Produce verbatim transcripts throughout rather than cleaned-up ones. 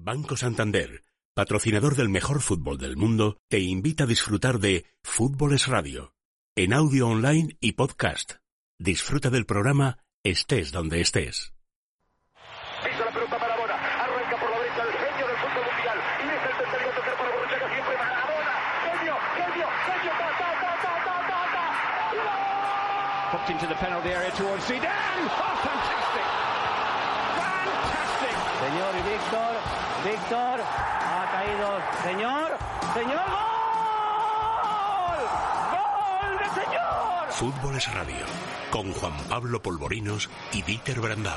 Banco Santander, patrocinador del mejor fútbol del mundo, te invita a disfrutar de Fútbol es Radio, en audio online y podcast. Disfruta del programa estés donde estés. Pisa la pelota Maradona, arranca por la derecha el genio del fútbol mundial y es el tercero a tocar para Borruchaga siempre Maradona, genio, genio, genio, ta, ta, ta, ta, ta, ta, ta. Popped into the penalty area towards Zidane. Oh, fantastic. Fantastic. Señor y Víctor, Víctor ha caído, señor, señor, gol, gol de señor. Fútbol es Radio, con Juan Pablo Polvorinos y Dieter Brandau.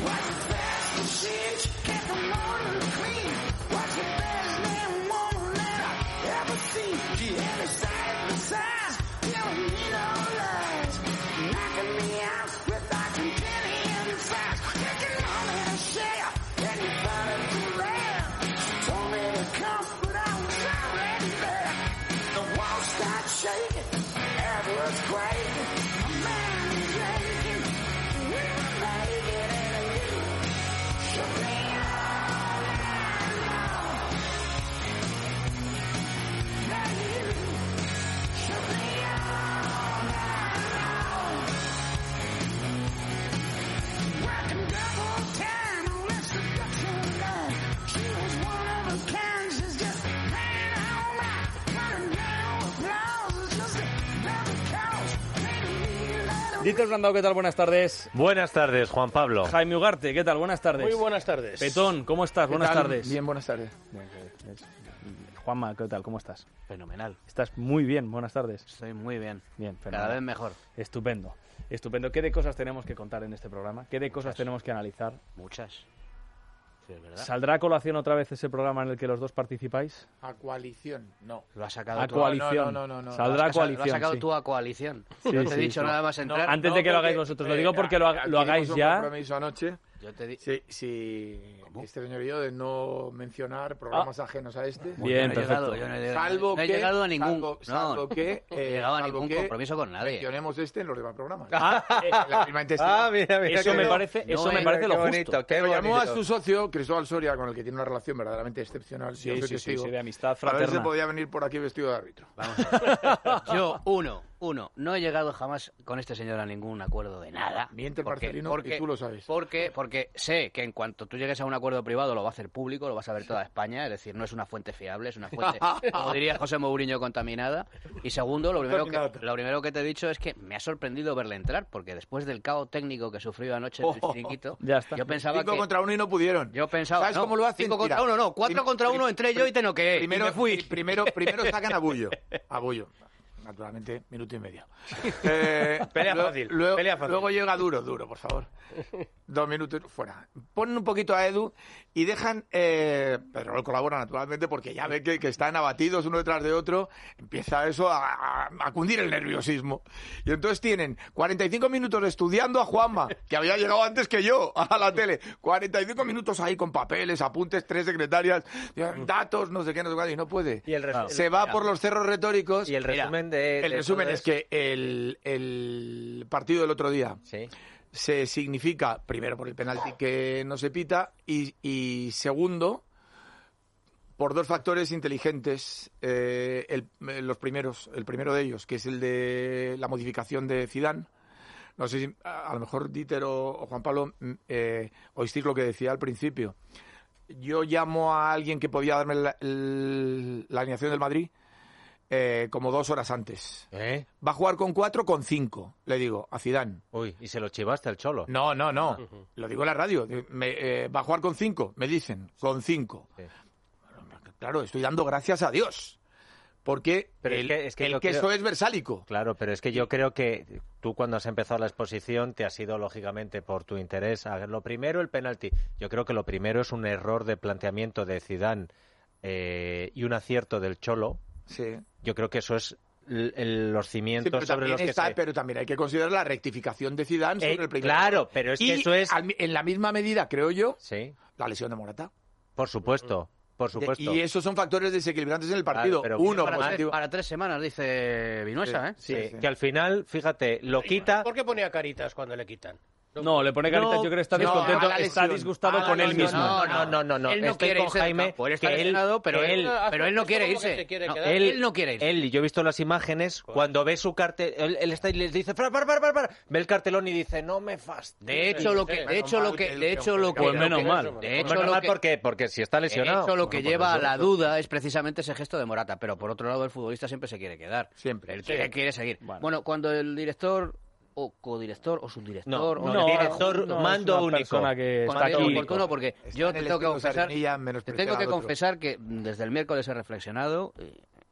Dieter Brandau, ¿qué tal? Buenas tardes. Buenas tardes, Juan Pablo. Jaime Ugarte, ¿qué tal? Buenas tardes. Muy buenas tardes. Petón, ¿cómo estás? Buenas tal? tardes. Bien, buenas tardes. Juanma, ¿qué tal? ¿Cómo estás? Fenomenal. Estás muy bien, buenas tardes. Estoy muy bien. Bien, fenomenal. Cada vez mejor. Estupendo, estupendo. ¿Qué de cosas tenemos que contar en este programa? ¿Qué de cosas Muchas. tenemos que analizar? Muchas. Sí, es verdad. ¿Saldrá a colación otra vez ese programa en el que los dos participáis? A coalición, no. Lo has sacado A tú. coalición. No, no, no, no, no. Saldrá a Lo has- coalición. Lo has sacado sí. tú a coalición. Sí, no te he sí, dicho sí. nada más entrar. Antes de que lo hagáis vosotros, lo digo porque lo, ha- lo hagáis un ya. compromiso anoche. Yo te di... Sí, sí. Este señor y yo de no mencionar programas ajenos a este. Bien, Yo no he perfecto. llegado, yo no he, Salvo no he que, llegado a ningún... salvo, no, salvo que, no he eh, llegado a salvo ningún que compromiso con nadie. mencionemos este en los demás programas. Ah, eh, La misma intestina. Ah, mira, mira. eso qué me bonito. parece, eso No, me eh, parece qué lo bonito, justo. qué Lo llamó a bonito. su socio, Cristóbal Soria, con el que tiene una relación verdaderamente excepcional. Sí, yo soy sí, sí, testigo, sí, de amistad para ver si fraterna. podía venir por aquí vestido de árbitro. Vamos a ver. Yo, uno, uno, no he llegado jamás con este señor a ningún acuerdo de nada. Miente el Porque- Marcelino porque- y tú lo sabes. Porque, porque sé que en cuanto tú llegues a un acuerdo privado lo va a hacer público, lo vas a ver toda España, es decir, no es una fuente fiable, es una fuente, como diría José Mourinho, contaminada. Y segundo, lo primero, que, Contaminada. lo primero que te he dicho es que me ha sorprendido verle entrar, porque después del caos técnico que sufrió anoche en el Oh, chiringuito, ya está. yo pensaba Cinco que... contra uno y no pudieron. Yo pensaba... ¿Sabes no, cómo lo hacen? Cinco contra Mira, uno, no, cuatro prim- contra uno, prim- entré yo y te noqueé, y Primero, me fui. primero, primero sacan a Bullo. A Bullo. Naturalmente, minuto y medio. Eh, Pelea luego- fácil, Luego, pelea fácil. luego llega Duro, Duro, por favor. Dos minutos fuera. Ponen un poquito a Edu y dejan... Eh, pero no colabora naturalmente porque ya ve que, que están abatidos uno detrás de otro. Empieza eso a, a, a cundir el nerviosismo. Y entonces tienen cuarenta y cinco minutos estudiando a Juanma, que había llegado antes que yo a la tele. cuarenta y cinco minutos ahí con papeles, apuntes, tres secretarias, datos, no sé qué, no sé qué, y no puede. Y el res- Se va por los cerros retóricos. Y el Mira, resumen de... El de resumen todo es que el, el partido del otro día Sí. se significa, primero, por el penalti que no se pita, y, y segundo, por dos factores inteligentes. Eh, el, los primeros, el primero de ellos, que es el de la modificación de Zidane. No sé si a, a lo mejor Dieter o, o Juan Pablo mm, eh, oísteis lo que decía al principio. Yo llamo a alguien que podía darme la, el- la alineación del Madrid eh, como dos horas antes. ¿Eh? Va a jugar con cuatro, con cinco, le digo, a Zidane. Uy, y se lo chivaste al Cholo. No, no, no. Lo digo en la radio. Me, eh, va a jugar con cinco, me dicen, con cinco. Sí. Claro, estoy dando gracias a Dios. Porque Pero es el, que- es que el yo queso creo- es versálico. Claro, pero es que yo creo que tú cuando has empezado la exposición te has ido lógicamente por tu interés a lo primero el penalti. Yo creo que lo primero es un error de planteamiento de Zidane eh, y un acierto del Cholo. Sí. Yo creo que eso es l- el- los Sí, cimientos pero, sobre también los que está, se... pero también hay que considerar la rectificación de Zidane sobre Eh, el primer claro, error. pero es Y que eso es... al mi- en la misma medida, creo yo, Sí, la lesión de Morata. por supuesto, por supuesto. Y esos son factores desequilibrantes en el partido. Claro, pero- Uno, para, tres, positivo. para tres semanas, dice Vinuesa, ¿eh? Sí, Sí, sí. que al final, fíjate, lo quita... ¿Por qué ponía caritas cuando le quitan? No, le pone caritas, No, yo creo que está no, discontento, a la está lesión. disgustado A la con él lesión. mismo. No, no, no, no, no. Él no Estoy quiere con irse del Jaime, campo, él está que él, lesionado, pero que él, él, pero él no quiere como que irse. se quiere No, quedar. él, él no quiere irse. Él, y yo he visto las imágenes, cuando ve su cartel, él, él está y les dice, para, para, para, para, ve el cartelón y dice, no me fastidies. De hecho, lo que, de hecho, lo que, de hecho, lo que, Pues lo menos que- mal. de Pues hecho, menos lo mal, que, ¿por qué? Porque si está de lesionado. hecho, lo que Bueno, lleva pues a la eso. duda es precisamente ese gesto de Morata, pero por otro lado, el futbolista siempre se quiere quedar. Siempre. Él quiere, quiere seguir. Bueno. Bueno, cuando el director o codirector o subdirector No, o no, no, director, no, mando es una único. persona que está considero aquí. oportuno, porque Está yo en te el tengo que estilo confesar, Sardinilla, te menospreciar tengo que al otro. confesar que desde el miércoles he reflexionado, eh,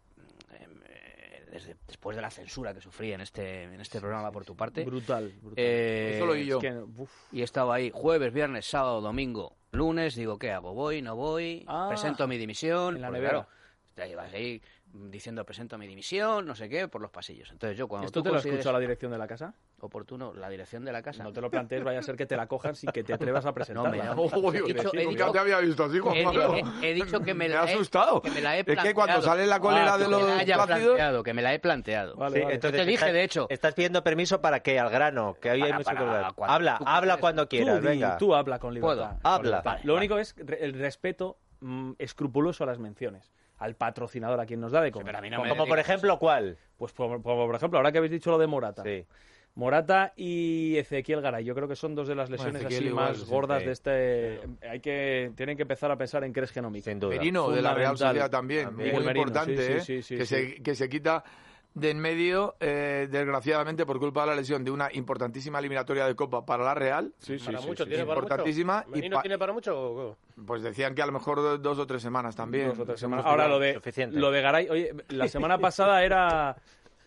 eh, desde, después de la censura que sufrí en este en este programa por tu parte, Brutal, brutal. eh, Eso lo oí yo. Es que, uf, y he estado ahí jueves, viernes, sábado, domingo, lunes, digo, ¿qué hago? ¿Voy? ¿No voy? Ah, ¿Presento mi dimisión? en la Porque, nevera. claro, te ibas ahí diciendo presento mi dimisión, no sé qué, por los pasillos. Entonces yo cuando ¿Esto tú te lo consideres escuchó la dirección de la casa? oportuno, la dirección de la casa. No te lo plantees, vaya a ser que te la cojan sin que te atrevas a presentarla. No, me da- Uy, He dicho- he nunca dicho- te había visto así, Juan he, Pablo. he- he dicho que me Me la ha he, asustado. que me la he Es que cuando planteado. sale la cólera Ah, de que los que me la haya plácidos... planteado, que me la he planteado. Vale, Sí, vale. entonces Te dije, estás- de hecho. Estás pidiendo permiso para qué, al grano, que hoy hay Para- mucho que para hablar. cuando Habla, tú habla quieras. cuando quieras, tú, di- venga. tú habla con libertad. Puedo. Con Habla. libertad. Vale, Lo vale. único es re- el respeto mm, escrupuloso a las menciones. Al patrocinador, a quien nos da de comer. pero a mí no Como, me por digas. ejemplo, ¿cuál? Pues por, por- por ejemplo, ahora que habéis dicho lo de Morata. Sí. Morata y Ezequiel Garay, yo creo que son dos de las lesiones Ezequiel así igual, más sí, gordas sí. de este. Hay que tienen que empezar a pensar en Cres Genomic. Sin duda. Merino, de la Real Fundamental. Sociedad también, También. muy Merino, importante, sí, sí, ¿eh? sí, sí, que, sí. Se, que se quita de en medio, eh, desgraciadamente, por culpa de la lesión de una importantísima eliminatoria de Copa para la Real, Sí, sí, Para sí, mucho, sí, tiene sí. para importantísima, mucho. y ¿Menino pa- tiene para mucho o qué? pues decían que a lo mejor do- dos o tres semanas también. Dos o tres Hemos semanas. Ahora lo tenido- de Suficiente. lo de Garay, oye, la semana pasada era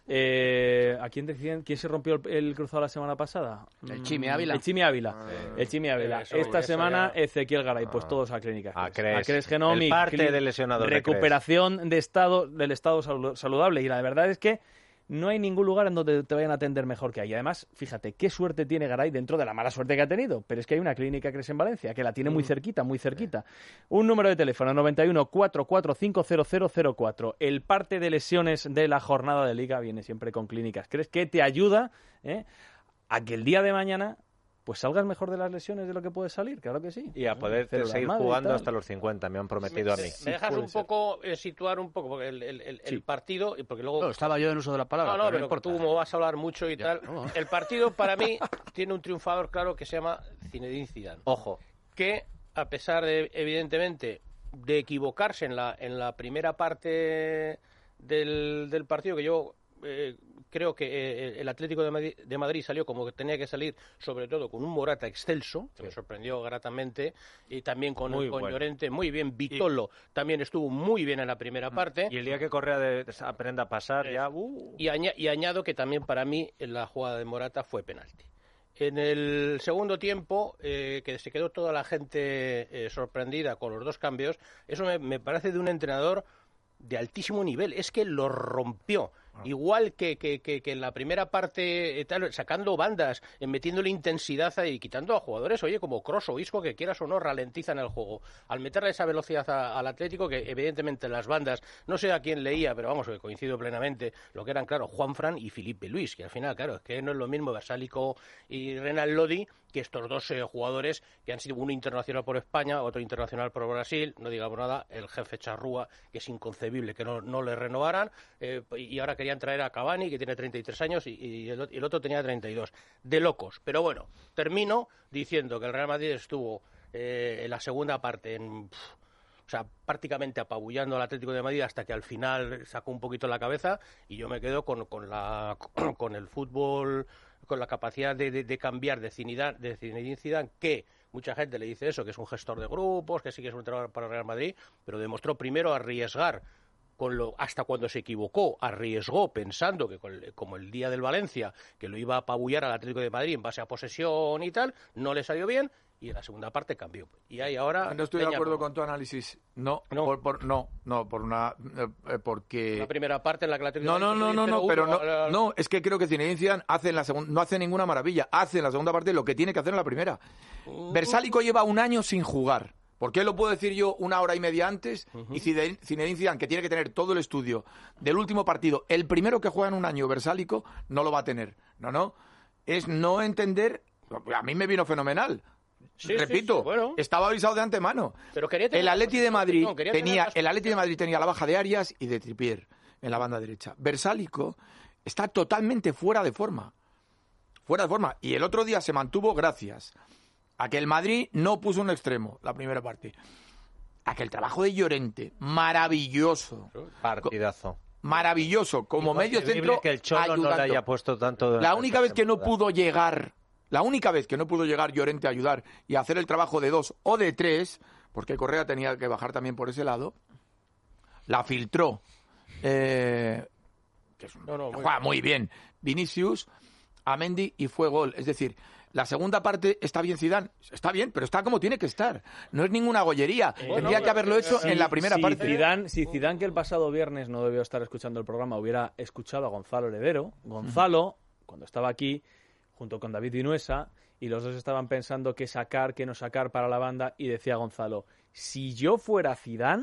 eh, ¿a quién decían quién se rompió el, el cruzado la semana pasada? El Chimi Ávila. El Chimi Ávila. El Chimi Ávila. Eso, Esta eso semana ya- Ezequiel Garay, pues todos a clínica. A Cres. Cres. A Cres Genomic. El parte cli- del lesionador de Cres. Recuperación de estado del estado salu- saludable y la verdad es que no hay ningún lugar en donde te vayan a atender mejor que ahí. Además, fíjate, qué suerte tiene Garay dentro de la mala suerte que ha tenido. Pero es que hay una clínica Cres en Valencia, que la tiene muy cerquita, muy cerquita. Un número de teléfono, noventa y uno, cuatro cuatro cinco, cero cero cero cuatro. El parte de lesiones de la jornada de Liga viene siempre con clínicas Cres, que te ayuda ¿eh? a que el día de mañana pues salgas mejor de las lesiones de lo que puedes salir, claro que sí. Y a poder Células seguir madre y jugando tal. hasta los cincuenta, me han prometido a mí. ¿Me dejas puede un ser. poco eh, situar un poco porque el, el- el- el Sí. partido? y Porque luego No, estaba yo en uso de la palabra. No, no, pero pero importa. tú como vas a hablar mucho y Ya, tal. no. El partido para mí tiene un triunfador claro que se llama Zinedine Zidane, Ojo. que a pesar de evidentemente de equivocarse en la en la primera parte del, del partido, que yo eh, creo que eh, el Atlético de Madrid, de Madrid salió como que tenía que salir, sobre todo con un Morata excelso, que me sorprendió gratamente, y también con, Muy con bueno. Llorente muy bien. Vitolo también estuvo muy bien en la primera parte. Y el día que Correa de- aprenda a pasar, ya... uh. Y, aña- y añado que también para mí en la jugada de Morata fue penalti. En el segundo tiempo, eh, que se quedó toda la gente eh, sorprendida con los dos cambios, eso me, me parece de un entrenador de altísimo nivel. Es que lo rompió. Igual que, que, que, que en la primera parte, eh, tal, sacando bandas, eh, metiéndole intensidad y quitando a jugadores, oye, como Kroos o Isco, que quieras o no, ralentizan el juego. Al meterle esa velocidad a- al Atlético, que evidentemente las bandas, no sé a quién leía, pero vamos, que coincido plenamente, lo que eran, claro, Juanfran y Felipe Luis, que al final, claro, es que no es lo mismo Versálico y Renan Lodi que estos dos eh, jugadores que han sido uno internacional por España, otro internacional por Brasil, no digamos nada, el jefe Charrúa, que es inconcebible que no, no le renovaran, eh, y ahora querían traer a Cavani, que tiene treinta y tres años, y, y el, y el otro tenía treinta y dos. De locos. Pero bueno, termino diciendo que el Real Madrid estuvo eh, en la segunda parte en... pff, o sea, prácticamente apabullando al Atlético de Madrid hasta que al final sacó un poquito la cabeza, y yo me quedo con, con, la, con el fútbol, con la capacidad de, de, de cambiar de Zinedine, de Zinedine Zidane, que mucha gente le dice eso, que es un gestor de grupos, que sí que es un entrenador para el Real Madrid, pero demostró primero arriesgar, con lo, hasta cuando se equivocó, arriesgó pensando que con el- como el día del Valencia, que lo iba a apabullar al Atlético de Madrid en base a posesión y tal, no le salió bien, y en la segunda parte cambió. Y ahí ahora... No estoy de leña acuerdo como- con tu análisis. No, No. Por, por- no, no, por una, eh, porque La primera parte en la que el Atlético no, de no, Madrid no, no, no, pero no, cero uno, no, es que creo que Zinedine Zidane hace en la segunda, no hace ninguna maravilla, hace en la segunda parte lo que tiene que hacer en la primera. Versálico lleva un año sin jugar. ¿Por qué lo puedo decir yo una hora y media antes? Y Zidane Zinedine Zidane, que tiene que tener todo el estudio del último partido, el primero que juega en un año Versálico, no lo va a tener. No, no. Es no entender A mí me vino fenomenal. Sí, Repito, sí, sí, bueno. estaba avisado de antemano. Pero quería tener El las Atleti cosas- de Madrid no, quería tener tenía las el Atleti de Madrid tenía la baja de Arias y de Trippier en la banda derecha. Versálico está totalmente fuera de forma. Fuera de forma. Y el otro día se mantuvo gracias a que el Madrid no puso un extremo la primera parte. A que el trabajo de Llorente, maravilloso. Partidazo. Maravilloso. Como medio Inconcebible centro, que el Cholo no ayudando. le haya puesto tanto. La durante única esta vez que no temporada. pudo llegar, la única vez que no pudo llegar Llorente a ayudar y a hacer el trabajo de dos o de tres, porque Correa tenía que bajar también por ese lado, la filtró. Eh, que es un- No, no, muy juega bien. muy bien. Vinicius, a Mendy y fue gol. Es decir, la segunda parte está bien Zidane, está bien, pero está como tiene que estar. No es ninguna gollería. Tendría no, que haberlo hecho Si- en la primera si parte. Zidane, si Zidane, que el pasado viernes no debió estar escuchando el programa, hubiera escuchado a Gonzalo Heredero, Gonzalo, cuando estaba aquí, junto con David Vinuesa, y los dos estaban pensando qué sacar, qué no sacar para la banda, y decía Gonzalo, si yo fuera Zidane,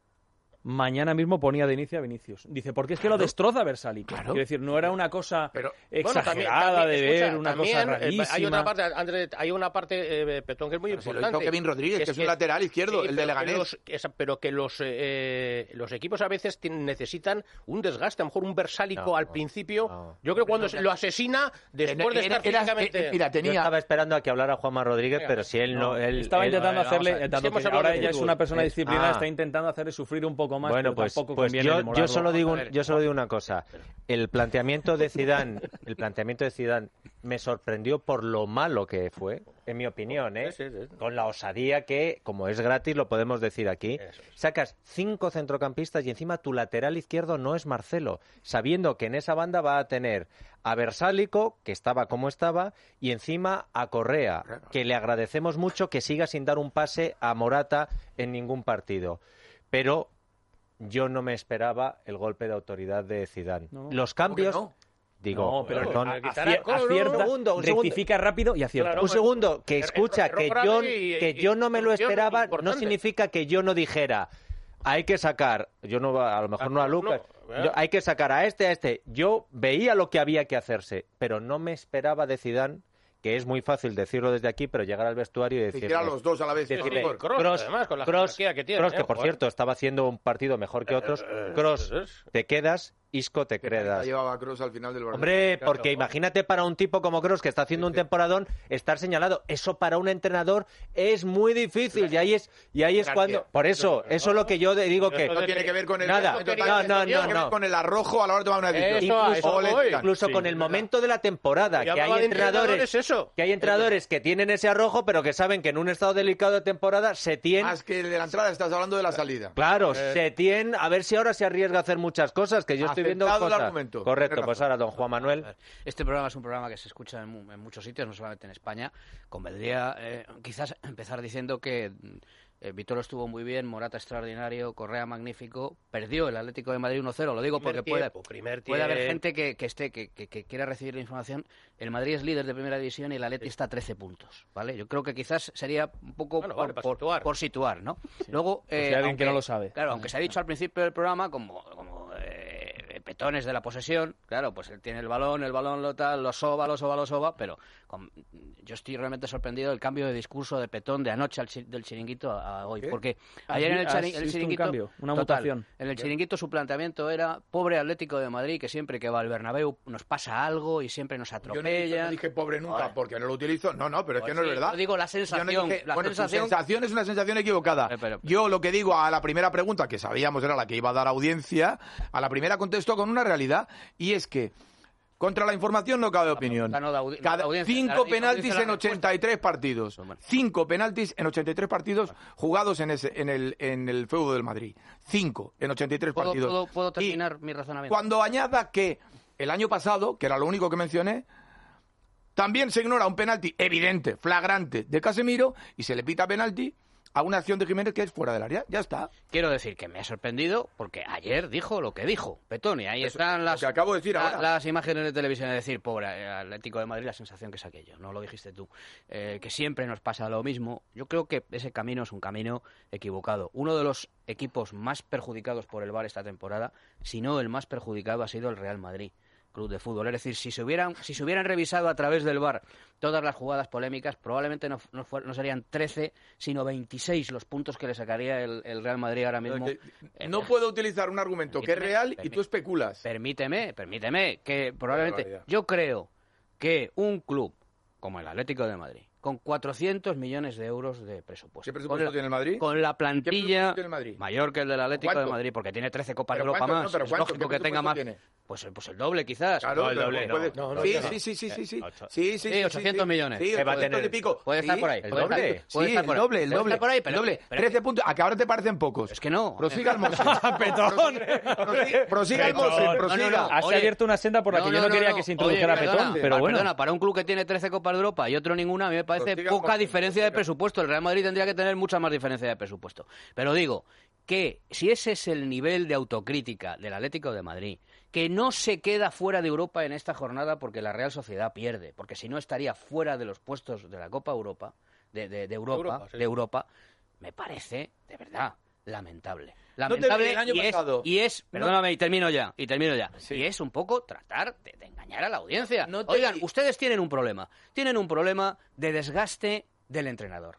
mañana mismo ponía de inicio a Vinicius. Dice, porque es que lo destroza Versálico. Claro. Quiero decir, no era una cosa Pero- exagerada también- de escucha, ver, una también, cosa eh, rarísima. Hay una parte, André, hay una parte, eh, Petón, que es muy Pero si lo importante. hizo Kevin Rodríguez, que es un lateral izquierdo, el de pero Leganés. que los- esa- pero que los, eh, los equipos a veces tienen- necesitan un desgaste, a lo mejor un Versálico No, al no, principio. no. Yo creo que cuando se lo asesina, después de Era- estar era- físicamente... eh, mira, Yo tenía... estaba esperando a que hablara Juanma Rodríguez, Venga, pero si él no. él, Estaba él- intentando vamos a hacerle, ver. dado Es que hemos que hablado ahora de ella es fútbol. una persona Es- disciplinada, ah. está intentando hacerle sufrir un poco más, Bueno, pero pues, tampoco pues conviene yo, yo demorarlo. solo digo un- A ver, yo solo digo una cosa. El planteamiento de Zidane, el planteamiento de Zidane me sorprendió por lo malo que fue, en mi opinión, ¿eh? Sí, sí, sí. Con la osadía que, como es gratis, lo podemos decir aquí. Eso es. Sacas cinco centrocampistas y encima tu lateral izquierdo no es Marcelo, sabiendo que en esa banda va a tener a Versálico, que estaba como estaba, y encima a Correa, que le agradecemos mucho que siga sin dar un pase a Morata en ningún partido. Pero yo no me esperaba el golpe de autoridad de Zidane. No. Los ¿Cómo que cambios, no? digo, No, pero perdón, le quitará- acier- ¿cómo no? acierta, Un segundo, un segundo. rectifica rápido y acierta. Claro. un segundo, que Er- escucha, error que grave yo, y- que y- yo no me lo solución esperaba, no importante. significa que yo no dijera, hay que sacar, yo no, a lo mejor no a Ah, Lucas, no, yo- hay que sacar a este, a este. Yo veía lo que había que hacerse, pero no me esperaba de Zidane, que es muy fácil decirlo desde aquí, pero llegar al vestuario y Si decir... hiciera los dos a la vez. Decirle, mejor. Kroos, Kroos, además, con la Kroos, jerarquía que tiene, Kroos, ¿eh? que por Joder. cierto estaba haciendo un partido mejor que otros. eh, Kroos, eso es. te quedas, Isco, te La quedas. llevaba Kroos al final del partido. Hombre, Claro, porque joder. imagínate para un tipo como Kroos que está haciendo un temporadón estar señalado. Eso para un entrenador es muy difícil y ahí es y ahí es Jerarquía. cuando por eso eso es lo que yo de- digo que No tiene que ver con el Nada, esto no, tiene no, que no, ver no. con el arrojo a la hora de tomar una decisión. Eso, a eso O le voy. tiran. incluso Sí, con el ¿verdad? momento de la temporada, Yo que hay hablaba de entrenadores eso. que hay entrenadores que tienen ese arrojo, pero que saben que en un estado delicado de temporada se tiene Más que de la entrada, estás hablando de la salida. Claro, se tiene, a ver si ahora se arriesga a hacer muchas cosas, que yo estoy viendo Aceptado el cosas. argumento. Correcto, Tienes pues razón. ahora don Juan Manuel. Este programa es un programa que se escucha en, mu- en muchos sitios, no solamente en España. Convendría eh, quizás empezar diciendo que eh, Vitolo estuvo muy bien, Morata extraordinario, Correa magnífico, perdió el Atlético de Madrid uno cero, lo digo Primer porque puede, tiempo, primer puede haber tiempo. gente que, que esté que, que- que quiera recibir la información. El Madrid es líder de primera división y el Atleti está a trece puntos, ¿vale? Yo creo que quizás sería un poco Bueno, por, vale, para por- situar. por situar, ¿no? Luego, si hay eh, alguien que no lo sabe. Claro, aunque se ha dicho al principio del programa, como, como eh, petones de la posesión, claro, pues él tiene el balón, el balón lo tal, lo soba, lo soba, lo soba, pero con- yo estoy realmente sorprendido del cambio de discurso de Petón de anoche al chi- del chiringuito a, a hoy, ¿Qué? porque ¿Has ayer en el, vi- has chari- el visto un chiringuito, cambio, una total, mutación? en el chiringuito su planteamiento era pobre Atlético de Madrid, que siempre que va al Bernabéu nos pasa algo y siempre nos Yo no dije, atropellan. no dije pobre nunca Joder. porque no lo utilizo. No, no, pero es Pues que no sí, es verdad. yo digo la Yo no sensación, dije- la bueno, tu sensación- sensación es una sensación equivocada. Eh, pero- Yo lo que digo a la primera pregunta, que sabíamos era la que iba a dar audiencia, a la primera contesto con una realidad, y es que contra la información no cabe opinión. pregunta no da audi- no Cada da audiencia, cinco la- y no penaltis dice la en ochenta y tres partidos. Bueno. Cinco penaltis en ochenta y tres partidos jugados en ese en el en el feudo del Madrid. Cinco en ochenta y tres ¿Puedo, partidos. puedo- puedo Y terminar mi razonamiento? cuando añada que el año pasado, que era lo único que mencioné, también se ignora un penalti evidente, flagrante de Casemiro y se le pita penalti a una acción de Jiménez que es fuera del área. Ya está. Quiero decir que me ha sorprendido porque ayer dijo lo que dijo Petoni. Ahí Eso, están lo las, que acabo de decir la- ahora. las imágenes de televisión. Es decir, pobre eh, Atlético de Madrid, la sensación que es aquello. No lo dijiste tú. Eh, que siempre nos pasa lo mismo. Yo creo que ese camino es un camino equivocado. Uno de los equipos más perjudicados por el V A R esta temporada, si no el más perjudicado, ha sido el Real Madrid. club de fútbol. Es decir, si se hubieran, si se hubieran revisado a través del V A R todas las jugadas polémicas, probablemente no, no, fue, no serían trece, sino veintiséis los puntos que le sacaría el, el Real Madrid ahora mismo. No eh, puedo utilizar un argumento que es real y tú especulas. Permíteme, permíteme, que probablemente... Yo creo que un club como el Atlético de Madrid, con cuatrocientos millones de euros de presupuesto. ¿Qué presupuesto con, tiene el Madrid? Con la plantilla tiene el Madrid? mayor que el del Atlético ¿Cuánto? de Madrid, porque tiene trece Copas de ¿Pero Europa cuánto? más. No, pero es ¿cuánto? lógico ¿Qué que tenga más. tiene? Pues, pues el doble, quizás. Claro, no, el doble, puede... no. No, no, sí, sí, sí, sí, sí, sí. Ocho. Sí, sí, sí, ochocientos millones. Sí, ¿Qué va a tener? y pico. Puede estar por ahí. ¿El puede doble? estar- puede Sí, estar el por ahí. doble, el Puede doble. estar por ahí, pero- el doble. pero- trece puntos. ¿A que ahora te parecen pocos? Es que no. Prosiga el Mose. Petón. Prosiga- Prosiga el Mose, Petón. prosiga. No, no, no. Has Oye, abierto una senda por la no, que yo no, no quería no, que se no. introdujera Oye, Petón, perdona, pero bueno. Perdona, para un club que tiene trece Copas de Europa y otro ninguna, a mí me parece Prosiga, poca Mose, diferencia de prosiga. presupuesto. El Real Madrid tendría que tener mucha más diferencia de presupuesto. Pero digo que si ese es el nivel de autocrítica del Atlético de Madrid, que no se queda fuera de Europa en esta jornada porque la Real Sociedad pierde, porque si no estaría fuera de los puestos de la Copa Europa, de, de, de Europa, Europa, sí. de Europa, me parece, de verdad, lamentable. te- Lamentable el año y, es, pasado- y es, no- perdóname, y termino ya, y termino ya, Sí. y es un poco tratar de, de engañar a la audiencia. No te- Oigan, ustedes tienen un problema, tienen un problema de desgaste del entrenador,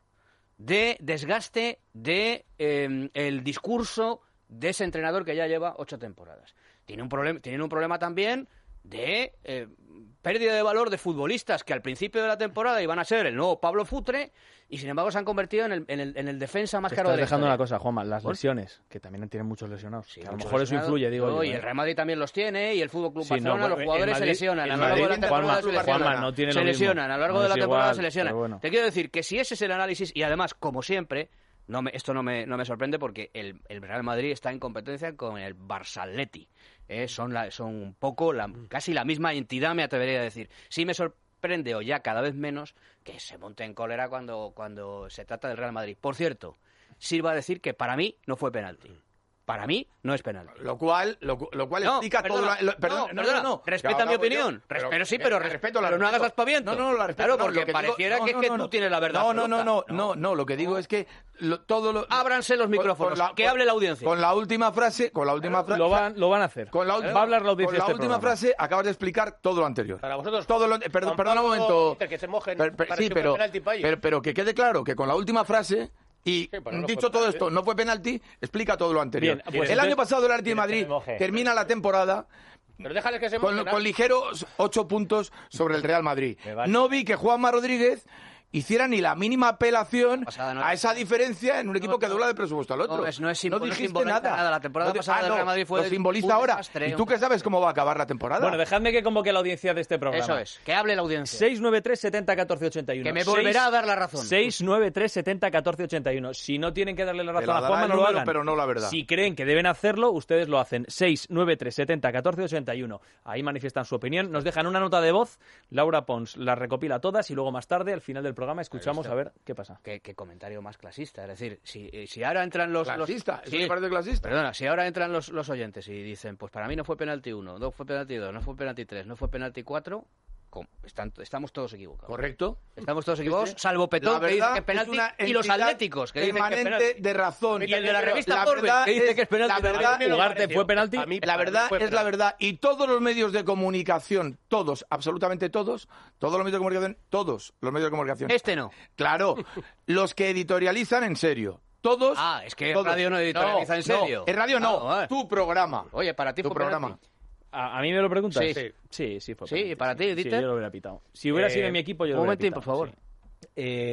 de desgaste de eh, el discurso de ese entrenador que ya lleva ocho temporadas. Tiene un problema, tienen un problema también de eh, pérdida de valor de futbolistas que al principio de la temporada iban a ser el nuevo Pablo Futre y sin embargo se han convertido en el, en el, en el defensa más Te caro de estás la dejando historia. una cosa, Juanma, las ¿Por? lesiones, que también tienen muchos lesionados. Sí, que a lo muchos mejor eso lesionados. influye, digo No, yo. y el ¿eh? Real Madrid también los tiene y el Fútbol Club Sí, Barcelona, no, los el jugadores se Madrid- lesionan, a el lo largo de la Madrid- temporada Juanma, se lesionan. Juanma, no tiene se lo mismo. lesionan, a lo largo No de es la temporada igual, se lesionan. pero bueno. Te quiero decir que si ese es el análisis, y además, como siempre, no me, esto no me, no me sorprende porque el, el Real Madrid está en competencia con el Barça-Atleti. Eh, son, la, son un poco, la, casi la misma entidad, me atrevería a decir. Sí me sorprende, o ya cada vez menos, que se monte en cólera cuando, cuando se trata del Real Madrid. Por cierto, sirva a decir que para mí no fue penalti. Para mí no es penalti. Lo cual, lo, cu- lo cual No, explica perdona, todo. Lo, perdón, no, perdona, respeta mi opinión. Res- pero sí, pero res- respeto, la pero no respeto. hagas aspaviento. No, no, no, la respeto. Claro, no, porque lo que digo- pareciera no, que es no, que no, tú no. tienes la verdad No, no, no, absoluta. no, no, no, lo que digo es que lo- todo lo... Ábranse los con- micrófonos, con la- que con- hable la audiencia. Con la última frase, con la última frase... Lo van, lo van a hacer. Con la última, Va a hablar la audiencia con la de este última programa. frase acabas de explicar todo lo anterior. Para vosotros, Todo lo, perdón, Juan perdona un Pablo momento. dice que se mojen, Per- per- parece sí, un pero, penalti para ellos. pero, pero que quede claro que con la última frase y Sí, pero no dicho fue todo penalti. esto, no fue penalti, explica todo lo anterior. Bien, pues el entonces- año pasado el Atlético de Madrid que me moje. termina la temporada Pero déjales que se con, mojen. con ligeros ocho puntos sobre el Real Madrid. Me vale. No vi que Juanma Rodríguez hiciera ni la mínima apelación Pasada, no. a esa diferencia en un equipo No, que no. dobla de presupuesto al otro. No, es- no es sim- no dijiste simboliza nada. La temporada No te- pasada ah, del no, Real Madrid fue lo un simboliza ahora. desastre, ¿Y un tú qué sabes cómo va a acabar la temporada? Bueno, dejadme que convoque la audiencia de este programa. Eso es, que hable la audiencia. seis nueve tres setenta catorce ochenta y uno. Que me volverá a dar la razón. seis nueve tres setenta catorce ochenta y uno. Si no tienen que darle la Te razón la a dará Juanma, el no lo número, hagan. pero no la verdad. Si creen que deben hacerlo, ustedes lo hacen. seis nueve tres setenta catorce ochenta y uno. Ahí manifiestan su opinión. Nos dejan una nota de voz. Laura Pons las recopila todas y luego más tarde, al final del programa, escuchamos a ver qué pasa. ¿Qué, qué comentario más clasista. Es decir, si, eh, si ahora entran los... los- Clasista, ¿eso Sí, te parece clasista? Perdona, si ahora entran los, los oyentes y dicen, pues para mí no fue penalti uno, no fue penalti dos, no fue penalti tres, no fue penalti cuatro, ¿cómo? Están- estamos todos equivocados. Correcto. Estamos todos equivocados, Sí, sí. salvo La Petón, que dice verdad que es penalti, es una y los entidad atléticos, que dicen que es permanente penalti. de razón. Y el de la revista La Forbes, verdad que dice que es penalti. La verdad, A mí me Ugarte pareció. fue penalti. A mí- La verdad fue es la penalti. verdad. Y todos los medios de comunicación, todos, absolutamente todos, todos los medios de comunicación, todos los medios de comunicación. Este no. Claro, los que editorializan en serio. Todos. Ah, es que todos. radio no editorializa en serio. No, en radio no. Ah, vale. Tu programa. Oye, para ti Tu fue programa. penalti. ¿A, a mí me lo preguntas? Sí. Sí, sí, sí fue Sí, penalti, ¿y para ti, Sí, Dieter? yo lo hubiera pitado. Si hubiera Eh, sido en mi equipo, yo un lo hubiera momentín, pitado. por favor. sí.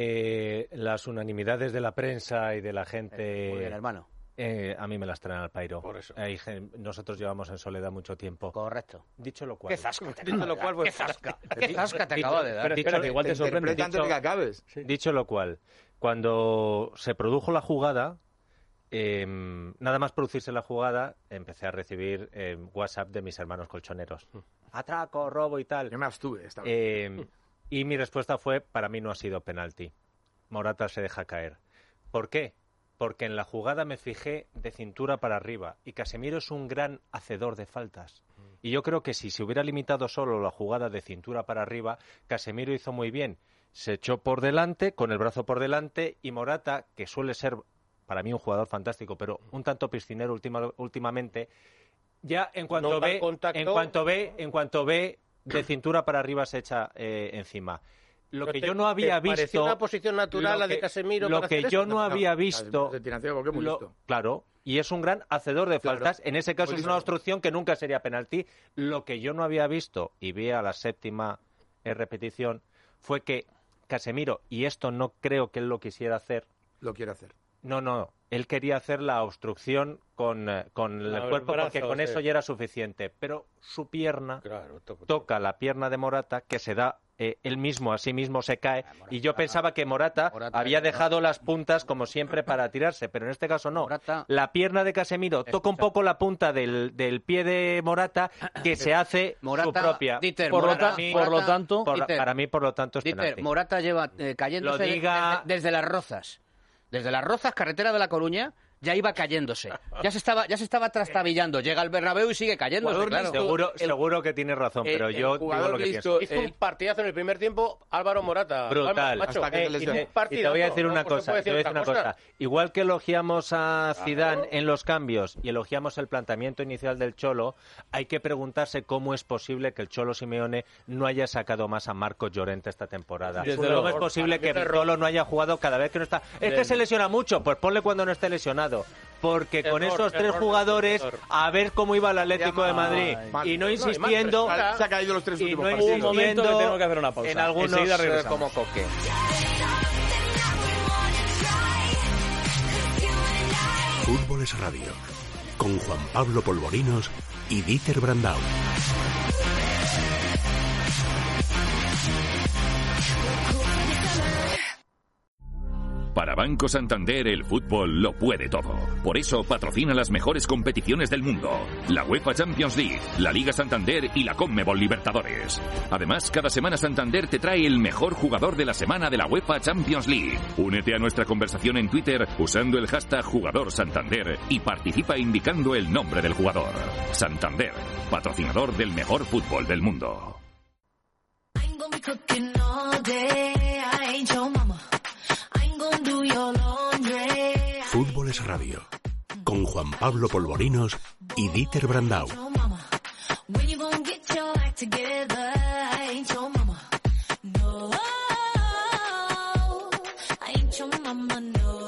Eh, las unanimidades de la prensa y de la Muy gente bien, hermano. eh, a mí me las traen al pairo. Por eso. Hay gen- nosotros llevamos en soledad mucho tiempo. Correcto. Dicho lo cual, Qué zasca te Dicho acaba lo de cual, dar. pues, Qué zasca. Qué zasca te dicho- acaba de dar. Pero espera, que igual te sorprende. Interpreta antes de que acabes. dicho lo cual, cuando se produjo la jugada, eh, nada más producirse la jugada, empecé a recibir eh, WhatsApp de mis hermanos colchoneros. Atraco, robo y tal. Yo me abstuve esta vez. Eh, y mi respuesta fue, para mí no ha sido penalti. Morata se deja caer. ¿Por qué? Porque en la jugada me fijé de cintura para arriba y Casemiro es un gran hacedor de faltas. Y yo creo que si se hubiera limitado solo la jugada de cintura para arriba, Casemiro hizo muy bien. Se echó por delante, con el brazo por delante, y Morata, que suele ser para mí un jugador fantástico, pero un tanto piscinero última- últimamente, Ya, en cuanto No da ve, contacto. en cuanto ve, en cuanto ve de cintura para arriba se echa eh, encima. Lo Pero que te- yo no había te pareció visto, una posición natural lo la de que- Casemiro lo para que hacer yo eso. no había visto, De tiración, porque es muy lo- listo. claro, y es un gran hacedor de Claro. faltas. En ese caso Muy es una listo. obstrucción que nunca sería penalti. Lo que yo no había visto y vi a la séptima eh, repetición fue que Casemiro, y esto no creo que él lo quisiera hacer. Lo quiere hacer. No, no. Él quería hacer la obstrucción con, eh, con el No, el cuerpo brazo, porque con sí. eso ya era suficiente. Pero su pierna Claro, toco, toco. toca la pierna de Morata, que se da eh, él mismo, a sí mismo se cae. Morata- Y yo pensaba que Morata, Morata- había dejado las puntas como siempre para tirarse, pero en este caso no. Morata- La pierna de Casemiro toca un Escucha. poco la punta del, del pie de Morata, que se hace Morata, su propia. Dieter, Por lo Morata- ta- mí- por lo Morata- tanto, Por- Dieter, para mí, por lo tanto, es Dieter, penalti. Morata lleva eh, cayéndose Lo de- diga- desde, desde las Rozas. Desde las Rozas, carretera de La Coruña, ya iba cayéndose. Ya se estaba, ya se estaba trastabillando. Llega al Bernabéu y sigue cayéndose, Jugador claro. listo. Seguro, el- seguro que tienes razón, el- pero el yo digo jugador lo que listo- pienso. Hizo Eh, un partidazo en el primer tiempo Álvaro Morata. Brutal. Macho, Hasta que eh, se les hizo dio. un Y te partidazo, voy a decir no, una pues se cosa, puede te voy a decir otra una cosa. Igual que elogiamos a Zidane en los cambios y elogiamos el planteamiento inicial del Cholo, hay que preguntarse cómo es posible que el Cholo Simeone no haya sacado más a Marcos Llorente esta temporada. Desde ¿Cómo luego. es posible Para mí que es error. Cholo no haya jugado cada vez que no está? Es que se lesiona mucho, pues ponle cuando no esté lesionado. Porque con Error, esos tres error, jugadores, error. a ver cómo iba el Atlético de Madrid. Ay. Y no No, y más insistiendo... presión. Se ha caído los tres Y últimos no partidos. Un momento que insistiendo tengo que hacer una pausa. en algunos Enseguida eh, regresamos. como Coque. Fútbol es Radio, con Juan Pablo Polvorinos y Dieter Brandau. Para Banco Santander el fútbol lo puede todo. Por eso patrocina las mejores competiciones del mundo. La UEFA Champions League, la Liga Santander y la Conmebol Libertadores. Además, cada semana Santander te trae el mejor jugador de la semana de la UEFA Champions League. Únete a nuestra conversación en Twitter usando el hashtag Jugador Santander y participa indicando el nombre del jugador. Santander, patrocinador del mejor fútbol del mundo. I'm gonna be cooking all day. I ain't your mama. I'm gonna do your laundry. Fútbol es Radio, con Juan Pablo Polvorinos y Dieter Brandau. Your mama. When you gonna get your act together? I ain't your mama. No. I ain't your mama, no.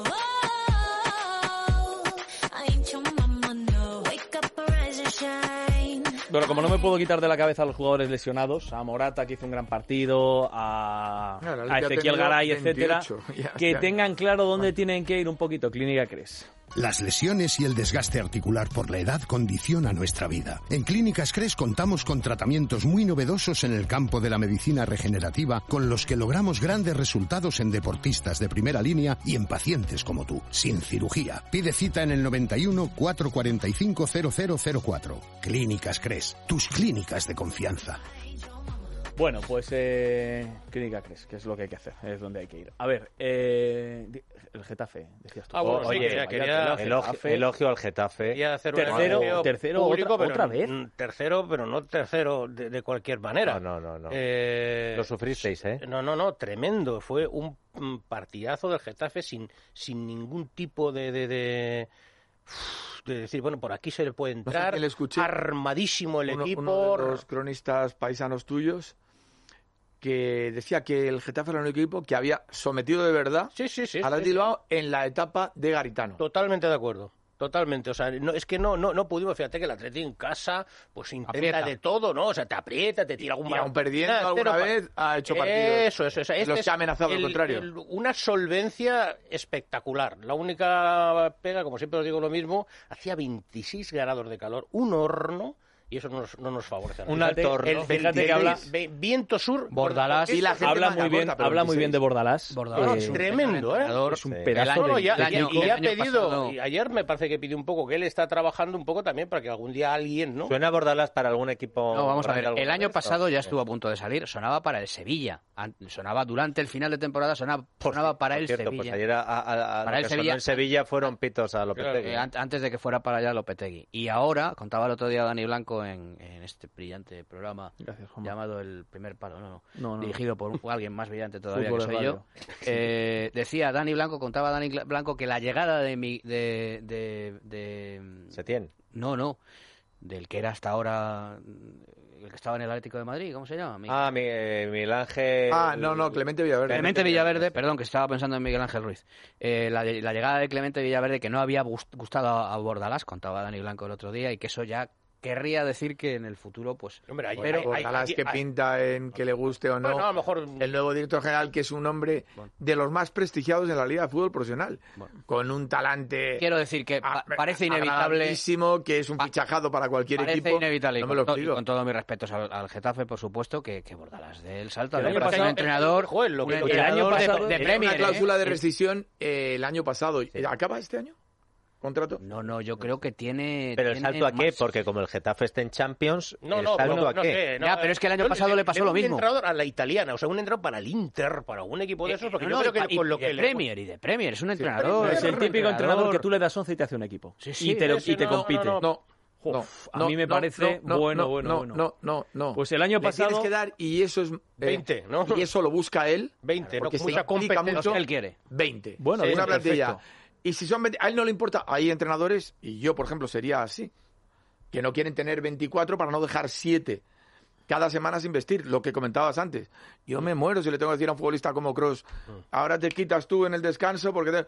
I ain't your mama, no. Wake up, arise and shine. Bueno, como no me puedo quitar de la cabeza a los jugadores lesionados, a Morata, que hizo un gran partido, a, Claro, el a que ha Ezequiel tenido Garay, etcétera, veintiocho, ya, que ya. tengan claro dónde tienen que ir un poquito. Clínica Cres. Las lesiones y el desgaste articular por la edad condicionan nuestra vida. En Clínicas Cres contamos con tratamientos muy novedosos en el campo de la medicina regenerativa, con los que logramos grandes resultados en deportistas de primera línea y en pacientes como tú, sin cirugía. Pide cita en el noventa y uno, cuatrocientos cuarenta y cinco, cero cero cero cuatro. Clínicas Cres, tus clínicas de confianza. Bueno, pues eh, Clínica Cres, que es lo que hay que hacer, es donde hay que ir. A ver, eh, di- el Getafe, decías tú. Ah, bueno, sí, Oye, quería- vaya quería- tela, Elogio, Getafe. elogio al Getafe. Quería hacer un Tercero, elogio tercero, público, otra- pero otra vez. mm, Tercero, pero no tercero de, de cualquier manera. No, no, no, no. Eh, Lo sufristeis, ¿eh? No, no, no, tremendo. Fue un mm, partidazo del Getafe sin, sin ningún tipo de, de, de, de decir, bueno, por aquí se le puede sé entrar. quién le escuché. Armadísimo el uno, equipo. uno de los cronistas paisanos tuyos que decía que el Getafe era un equipo que había sometido de verdad Sí, sí, sí. al sí, Athletic sí. Bilbao en la etapa de Garitano. Totalmente de acuerdo. Totalmente, o sea, no, es que no, no, no pudimos, fíjate que el Atlético en casa, pues intenta Aprieta. de todo, ¿no? O sea, te aprieta, te tira algún Y aun perdiendo Nada, alguna cero pa- vez, ha hecho partidos Eso, eso, eso. en Este los es que ha amenazado al el- contrario. el- una solvencia espectacular. La única pega, como siempre os digo lo mismo, hacía veintiséis grados de calor, un horno, y eso no nos, no nos favorece. a Un nadie. alto horno. El Fíjate que habla- ve- viento sur, Bordalás. porque Y la es- gente Habla manga muy bien, corta, pero habla muy bien de veintiséis. Bordalás. Bordalás eh, es un tremendo, ¿eh? entrenador. es un Sí. pedazo No, no, de, ya, de ya- año- y el ya ha año pedido, pasado- y ayer me parece que pidió un poco que él está trabajando un poco también para que algún día alguien, ¿no? ¿Suena Bordalás para algún equipo? No, vamos a ver. grande El alguna año vez? pasado ya Sí. estuvo a punto de salir. Sonaba para el Sevilla. An- Sonaba durante el final de temporada, sonaba, sonaba para Por el cierto, Sevilla. Pues ayer a, a- a- a Para lo el que sonó Sevilla- en Sevilla fueron pitos a Lopetegui. Eh, an- antes de que fuera para allá Lopetegui. Y ahora, contaba el otro día Dani Blanco en, en este brillante programa Gracias, Juanma. llamado El Primer Palo, no, no, No, no. dirigido por un- alguien más brillante todavía Fútbol que es soy yo. radio. Eh, decía Dani Blanco, contaba Dani Gla- Blanco que la llegada de mi... De, de, de- Setién. no, no. del que era hasta ahora el que estaba en el Atlético de Madrid, ¿cómo se llama? Mi... Ah, mi, eh, Miguel Ángel... Ah, no, no, Clemente Villaverde. Clemente Villaverde, perdón, que estaba pensando en Miguel Ángel Ruiz. Eh, la, la llegada de Clemente Villaverde, que no había gustado a, a Bordalás, contaba Dani Blanco el otro día, y que eso ya querría decir que en el futuro, pues... Hombre, hay, Pero hay, Bordalás hay, que hay, pinta en que le guste o no. Bueno, a lo mejor... El nuevo director general, que es un hombre Bueno. de los más prestigiados en la Liga de Fútbol Profesional, Bueno. con un talante... Quiero decir que pa- a- parece inevitable... agradabilísimo, que es un Pa- fichajado para cualquier Parece equipo. inevitable, No y me con, lo to- y explico. con todos mis respetos al, al Getafe, por supuesto, que, que Bordalás dé el salto. El A año mí me parece pasado- un entrenador, Joder, lo que- un lo que- entrenador el año de- pasado- de, Tenía Premier, una cláusula ¿eh? de rescisión eh, el año pasado. ¿Acaba este año? ¿Contrato? No, no, yo creo que tiene... Pero el tiene salto a qué, más. porque como el Getafe está en Champions, No, el no, salto no, a no qué. sé. No, Ya, pero es que el año yo pasado le pasó veo lo un mismo. entrenador a la italiana, o sea, un entrenador para el Inter, para un equipo de esos, porque Eh, yo no, creo que y, pa- con y lo de que le- Premier, y de Premier, es un entrenador. Es el un típico entrenador que tú le das once y te hace un equipo. Sí, sí, y te, lo- ese y te no, compite. no, No. No, Uf, a no, mí me no, parece no, no, bueno, no, bueno, no, bueno. No, no, no. Pues el año Le pasado... tienes que dar, y eso es... eh, veinte, ¿no? Y eso lo busca él. veinte, ¿no? porque se Mucha implica competencia. mucho. Él quiere. veinte. Bueno, Sí, bien, una plantilla. perfecto. Y si son veinte, a él no le importa. Hay entrenadores, y yo, por ejemplo, sería así, que no quieren tener veinticuatro para no dejar siete cada semana sin vestir, lo que comentabas antes. Yo me muero si le tengo que decir a un futbolista como Kroos, ahora te quitas tú en el descanso porque te...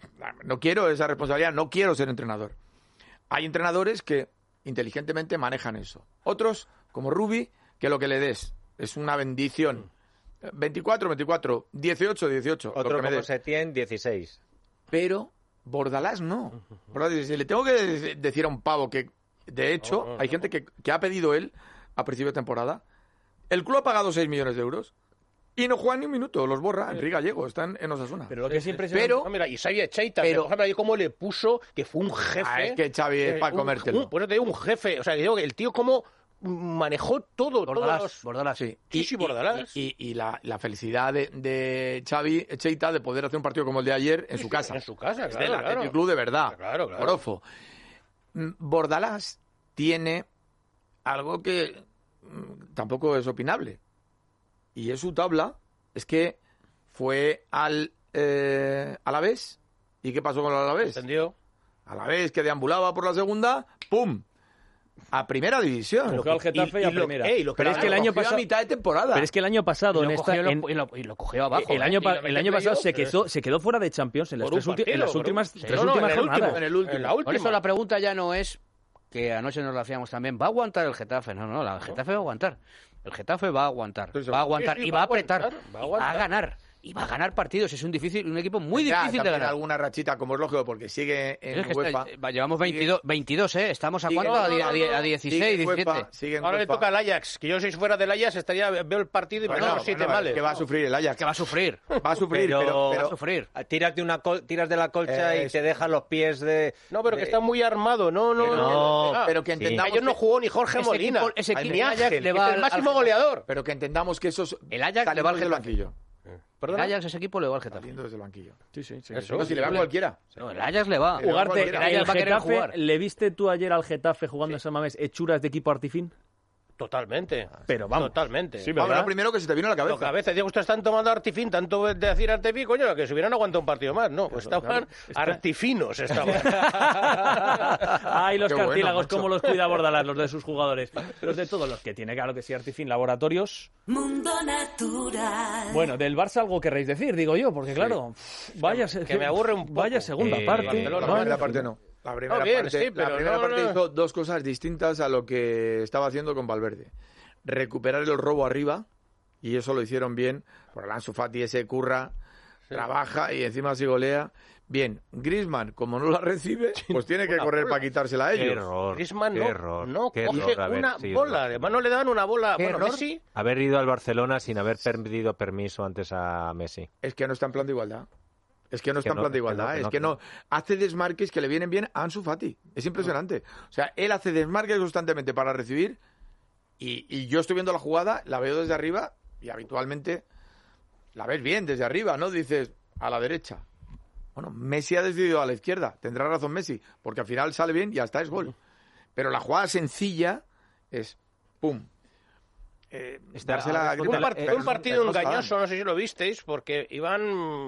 no quiero esa responsabilidad, no quiero ser entrenador. Hay entrenadores que inteligentemente manejan eso. Otros, como Rubi, que lo que le des es una bendición. veinticuatro, veinticuatro, dieciocho, dieciocho. lo Otro que me como des. Setién, dieciséis. Pero Bordalás no. Bordalás, si le tengo que de- decir a un pavo que, de hecho, No, no, hay no. gente que, que ha pedido él a principio de temporada, el club ha pagado seis millones de euros y no juegan ni un minuto, los borra. Enrique Gallego, están en Osasuna. Pero lo que es impresionante... Pero- No, mira, y Xavi Cheita, pero- por ejemplo, ahí cómo le puso que fue un jefe. Ah, es que Xavi es eh, para un- comértelo. un- Por eso te digo, un jefe. O sea, que digo que el tío cómo manejó todo. Bordalás, todos los- Bordalás. Sí, Sí, sí, Bordalás. Y, y- y la, la felicidad de, de Xavi Cheita de poder hacer un partido como el de ayer en Sí, su sí, casa. en su casa, Es claro, del claro. Athletic Club de verdad. Claro, claro. Orofo. Mm, Bordalás tiene algo que mm, tampoco es opinable. Y es su tabla. Es que fue al eh, Alavés. ¿Y qué pasó con el Alavés? ¿Entendió? Alavés que deambulaba por la segunda. ¡Pum! A primera división. Cogió al Getafe y, a y lo- primera. eh, y lo que pero es que el año Cogió a pasado... mitad de temporada. Pero es que el año pasado Y en lo, esta... cogió, y lo- en- y lo- y lo cogió abajo. el año, ¿eh? pa- Y lo el metió año en pasado se playoff, quedó, se quedó fuera de Champions en las, Por tres un ulti- en partido, las por un- últimas, Sí, tres no, no, últimas en el jornadas. último, En el último. en la Por última. eso la pregunta ya no es que anoche nos la hacíamos también, ¿va a aguantar el Getafe? No, no, el Getafe va a aguantar. El Getafe va a aguantar, Sí, sí. va a aguantar Sí, sí, y va va a a apretar, aguantar, va a y va aguantar. a ganar. Y va a ganar partidos. Es un difícil, un equipo muy Ya, difícil de también ganar. alguna rachita, como es lógico, porque sigue en Es que UEFA. está- va- llevamos veintidós, veintidós, ¿eh? Estamos a Sigue- cuánto? A, no, di- no, a di- no, a no. dieciséis, Sigue en diecisiete. UEFA, sigue en Ahora le UEFA. toca al Ajax, que yo si fuera del Ajax estaría veo el partido y Bueno, bueno, siete bueno, males. que va a sufrir el Ajax. Que va a sufrir. Va a sufrir, Pero- pero, Va pero- a sufrir. Tiras de, una col- tiras de la colcha Eh, y te dejan los pies de... No, pero que de- está muy armado. No, no, Pero- no. no, pero que sí. entendamos Ayer no que- jugó ni Jorge Ese Molina. equipo- ese Ni equipo- el Ángel, Ajax le que va es el al- máximo al- goleador. pero que entendamos que esos El Ajax le saliendo va al desde el Getafe. banquillo. El ¿Perdona? Ajax, ese equipo le va al Getafe. Saliendo desde el banquillo. Sí, sí, sí. Eso. No, si le va a cualquiera. No, el Ajax le va. Pero Jugarte, cualquiera. El Ajax el va a querer Getafe, jugar. ¿le viste tú ayer al Getafe jugando en San Mamés hechuras de equipo Artifin? Totalmente. Pero vamos. Totalmente. Sí, Vamos, ¿verdad? lo primero que se te vino a la Lo cabeza. cabeza, digo, ustedes están tomando artifín, tanto de decir artifín, coño, que se hubieran aguantado un partido más. No, pues estaban artifinos, estaban. Ay, los Qué bueno, cartílagos, macho. cómo los cuida Bordalás, los de sus jugadores. Los de todos los que tiene, claro que sí, Artifin Laboratorios. Mundo Natural. Bueno, del Barça algo querréis decir, digo yo, porque claro, vaya, se- que me aburre un poco. vaya segunda Eh, parte. Barcelona, La vaya- primera parte no. La primera No, bien, parte, sí, pero la primera no, parte no. hizo dos cosas distintas a lo que estaba haciendo con Valverde. Recuperar el robo arriba, y eso lo hicieron bien, por Ansu Fati ese curra, trabaja y encima se golea. Bien, Griezmann, como no la recibe, pues tiene que Una correr bola. para quitársela a Qué ellos. error, Griezmann qué no, error, no qué coge error haber una sido. bola. Además, no le dan una bola. ¿Qué Bueno, error? Messi. Haber ido al Barcelona sin haber pedido permiso antes a Messi. Es que no está en plan de igualdad. Es que no está Que en no, plan de que no, igualdad. que Es no, que que no. no. Hace desmarques que le vienen bien a Ansu Fati. Es impresionante. O sea, él hace desmarques constantemente para recibir y, y yo estoy viendo la jugada, la veo desde arriba y habitualmente la ves bien desde arriba, ¿no? Dices a la derecha. Bueno, Messi ha decidido a la izquierda. Tendrá razón Messi, porque al final sale bien y hasta es gol. Pero la jugada sencilla es pum. Eh, Este- dársela a ah, Fue Griezmann, un, part- pero fue un no- partido no se la dan. engañoso, no sé si lo visteis, porque iban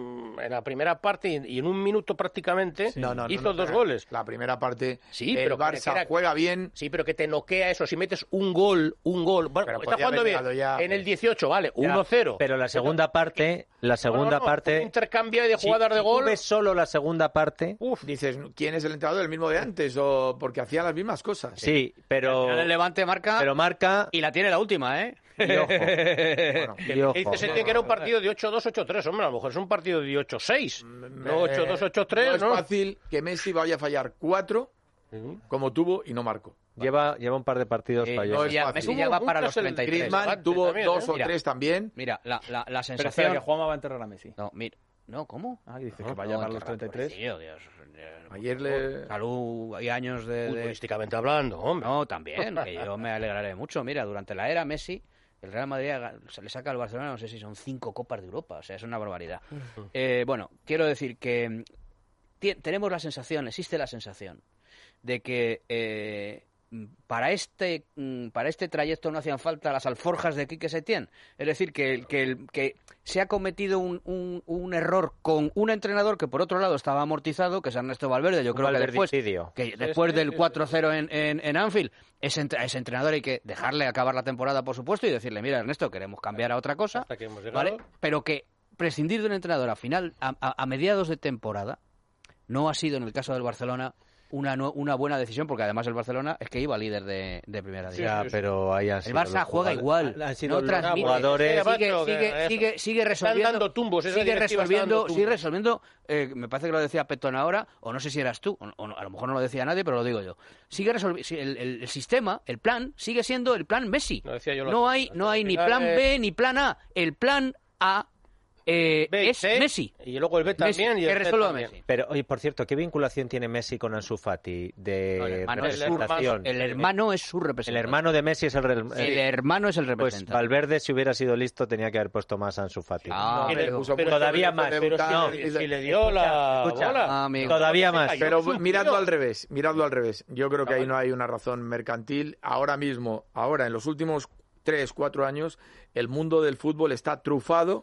en la primera parte y y en un minuto prácticamente No, no, no, hizo no, dos la- goles. La primera parte, Sí, el pero que Barça era- juega bien. Sí, pero que te noquea eso. Si metes un gol, un gol. Bueno, Pero está podía jugando haber bien. llegado ya. En el dieciocho, vale, Ya, uno cero. Pero la segunda parte, la segunda No, no, no, parte... un intercambio de si- jugadas de si tú gol. ves solo la segunda parte, Uf, dices, ¿quién es el entrenador? ¿El mismo de antes? O porque hacían las mismas cosas. sí, pero... Al final el Levante marca Pero marca... y la tiene la última, ¿eh? Y ojo. Bueno, Y ojo. Dice Setién que era un partido de ocho dos, ocho tres. Hombre, a lo mejor es un partido de ocho seis. No ocho dos, ocho no tres, es ¿no? fácil que Messi vaya a fallar cuatro, como tuvo, y no marcó. Lleva, lleva un par de partidos Eh, fallos. no es ya- fácil. Messi ya va para los Muchas el treinta y tres. Griezmann. Griezmann tuvo también, dos ¿eh? o Mira. tres también. Mira, la, la, la Pero sensación... espera, que Juanma va a enterrar a Messi. No, mira... No, ¿cómo? Ah, dice que No, vaya No, para los qué treinta y tres. pobrecillo, Dios. Ayer le... Salud y años de... de- Futbolísticamente hablando, hombre. No, también, que yo me alegraré mucho. Mira, durante la era Messi, el Real Madrid haga- se le saca al Barcelona, no sé si son cinco Copas de Europa, o sea, es una barbaridad. Eh, bueno, quiero decir que mm, ti- tenemos la sensación, existe la sensación, de que eh, mm, para este mm, para este trayecto no hacían falta las alforjas de Quique Setién. Es decir, que, el- que, el- que se ha cometido un, un, un error con un entrenador que, por otro lado, estaba amortizado, que es Ernesto Valverde. Yo Un creo que después, Valverdicidio. que Sí, después sí, del sí, cuatro cero en, en, en Anfield, ese, entre- ese entrenador hay que dejarle acabar la temporada, por supuesto, y decirle, mira, Ernesto, queremos cambiar a otra cosa, Hasta que hemos llegado. ¿vale? Pero que prescindir de un entrenador a final, a, a- a mediados de temporada, no ha sido, en el caso del Barcelona, una, no- una buena decisión, porque además el Barcelona es que iba líder de, de primera división. Ya, sí, sí. pero ahí han El sido Barça los juega jugadores- igual, Han sido no los transmite. jugadores... Sí, sigue, macho, sigue, que sigue, sigue Están resolviendo, dando tumbos, esa sigue directiva está resolviendo, dando sigue tumbos. resolviendo, eh, me parece que lo decía Petón ahora, o no sé si eras tú, o, o no, a lo mejor no lo decía nadie, pero lo digo yo. Sigue resolviendo, el, el- el sistema, el plan, sigue siendo el plan Messi. No decía yo la- No hay, no hay ni Al plan final, B ni plan A. El plan A eh, B y es C, Messi. Y luego el B Messi, también. y que el C resuelva también. Messi. Pero, oye, por cierto, ¿qué vinculación tiene Messi con Ansu Fati de No, el hermano es su- representación? El hermano es su El representante. hermano de Messi es el... re- El hermano es el Pues representante. Valverde, si hubiera sido listo, tenía que haber puesto más a Ansu Fati. Ah, Y le pero- puso- pero- todavía pero- más. pero- Pero No, si, le, si le dio la escucha. bola. Ah, amigo. Todavía más. Cayó Pero su miradlo tío. al revés, miradlo al revés. Yo creo que ahí no hay una razón mercantil. Ahora mismo, ahora en los últimos tres, cuatro años, el mundo del fútbol está trufado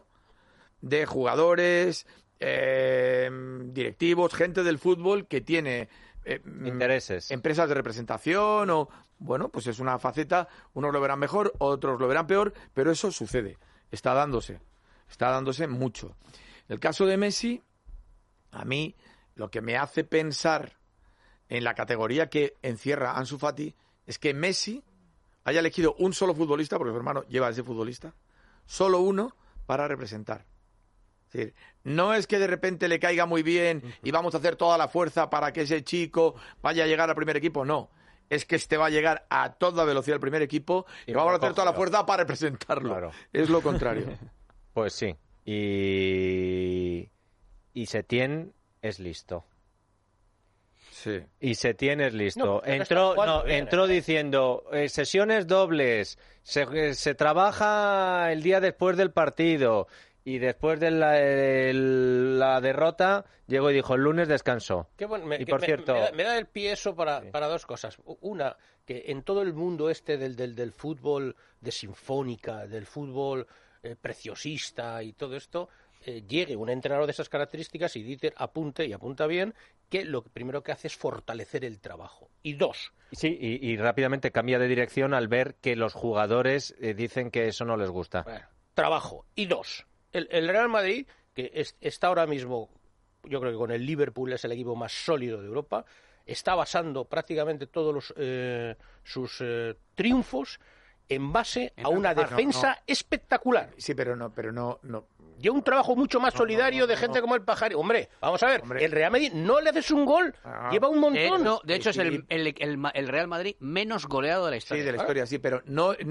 de jugadores, eh, directivos, gente del fútbol que tiene eh, Intereses. empresas de representación o, bueno, pues es una faceta, unos lo verán mejor, otros lo verán peor, pero eso sucede, está dándose, está dándose mucho. El caso de Messi, a mí, lo que me hace pensar en la categoría que encierra Ansu Fati es que Messi haya elegido un solo futbolista, porque su hermano lleva a ese futbolista, solo uno para representar. Es decir, no es que de repente le caiga muy bien y vamos a hacer toda la fuerza para que ese chico vaya a llegar al primer equipo, no. Es que este va a llegar a toda velocidad al primer equipo y, Y vamos a hacer recógelo. toda la fuerza para representarlo. Claro. Es lo contrario. Pues sí. Y... Y Setién es listo. Sí. Y Setién es listo. No, pero entró está jugando no, bien, entró ¿eh? diciendo eh, sesiones dobles, se, eh, se trabaja el día después del partido y después de la, el- la derrota llegó y dijo el lunes descansó. Qué bueno, me, Y que por me- cierto- me, da, me da el pie eso para, para dos cosas. Una, que en todo el mundo este del, del, del fútbol de sinfónica, del fútbol eh, preciosista y todo esto, eh, llegue un entrenador de esas características y Dieter apunte, y apunta bien, que lo que primero que hace es fortalecer el trabajo. Y dos, Sí, y, y rápidamente cambia de dirección al ver que los jugadores eh, dicen que eso no les gusta. bueno, trabajo. Y dos, el, el Real Madrid, que es- está ahora mismo, yo creo que con el Liverpool es el equipo más sólido de Europa, está basando prácticamente todos los, eh, sus eh, triunfos en base En a una no, no, defensa no. espectacular. Sí, pero no, pero no, no. Y un trabajo mucho más No, solidario no, no, de no, gente no. como el Pajarí. Hombre, vamos a ver, Hombre. el Real Madrid no le haces un gol, Ah. lleva un De montón. hecho, de hecho es Sí. el, el, el Ma- el Real Madrid menos goleado de la Sí, historia. de la historia, sí, pero no... no-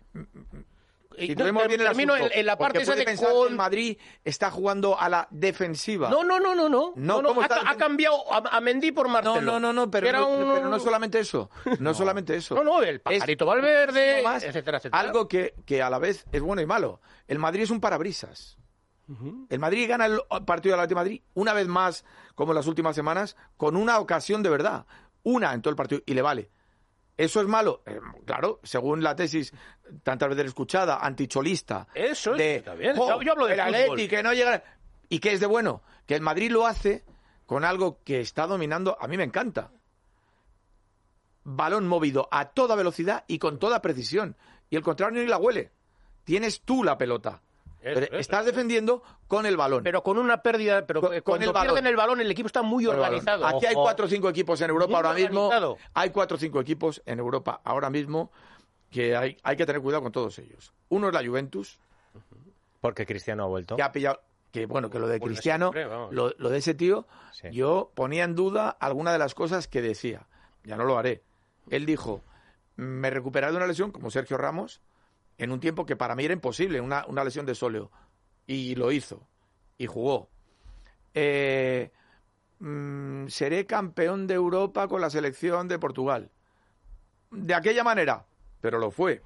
Y si no, tenemos bien el termino asunto, en, en la porque parte esa puede de pensar que con- el Madrid está jugando a la defensiva. No, no, no, no, no. No, no, no, ¿cómo ha, está ha diciendo? cambiado a, a Mendy por Marcelo. No, no, no, no, pero, que era no, un- pero no solamente eso. No, solamente eso. No, no, el Pajarito Valverde, Más, etcétera, etcétera. algo que, que a la vez es bueno y malo. El Madrid es un parabrisas. El Madrid gana el partido del Atlético de Madrid una vez más, como en las últimas semanas, con una ocasión de verdad. Una en todo el partido y le vale. ¿Eso es malo? Eh, claro, según la tesis tantas veces escuchada, anticholista. Eso es, de, está bien. oh, Yo, yo hablo de el fútbol. Atleti, que no llega... ¿Y qué es de bueno? Que el Madrid lo hace con algo que está dominando, a mí me encanta. Balón movido a toda velocidad y con toda precisión. Y el contrario ni la huele. Tienes tú la pelota. Eso, Pero eso. estás defendiendo con el balón. Pero con una pérdida, pero Con- con cuando el balón. pierden el balón el equipo está muy Con el balón. organizado. Aquí hay Ojo. cuatro o cinco equipos en Europa Muy ahora mismo. organizado. Hay cuatro o cinco equipos en Europa ahora mismo que hay, hay que tener cuidado con todos ellos. Uno es la Juventus, Porque Cristiano ha vuelto. que ha pillado... Que bueno, que lo de Vuelve Cristiano, siempre, vamos. lo, lo de ese tío, Sí. yo ponía en duda alguna de las cosas que decía. Ya no lo haré. Él dijo, me recuperaré de una lesión como Sergio Ramos en un tiempo que para mí era imposible, una, una lesión de sóleo. Y lo hizo. Y jugó. Eh, mm, seré campeón de Europa con la selección de Portugal. De aquella manera, pero lo fue.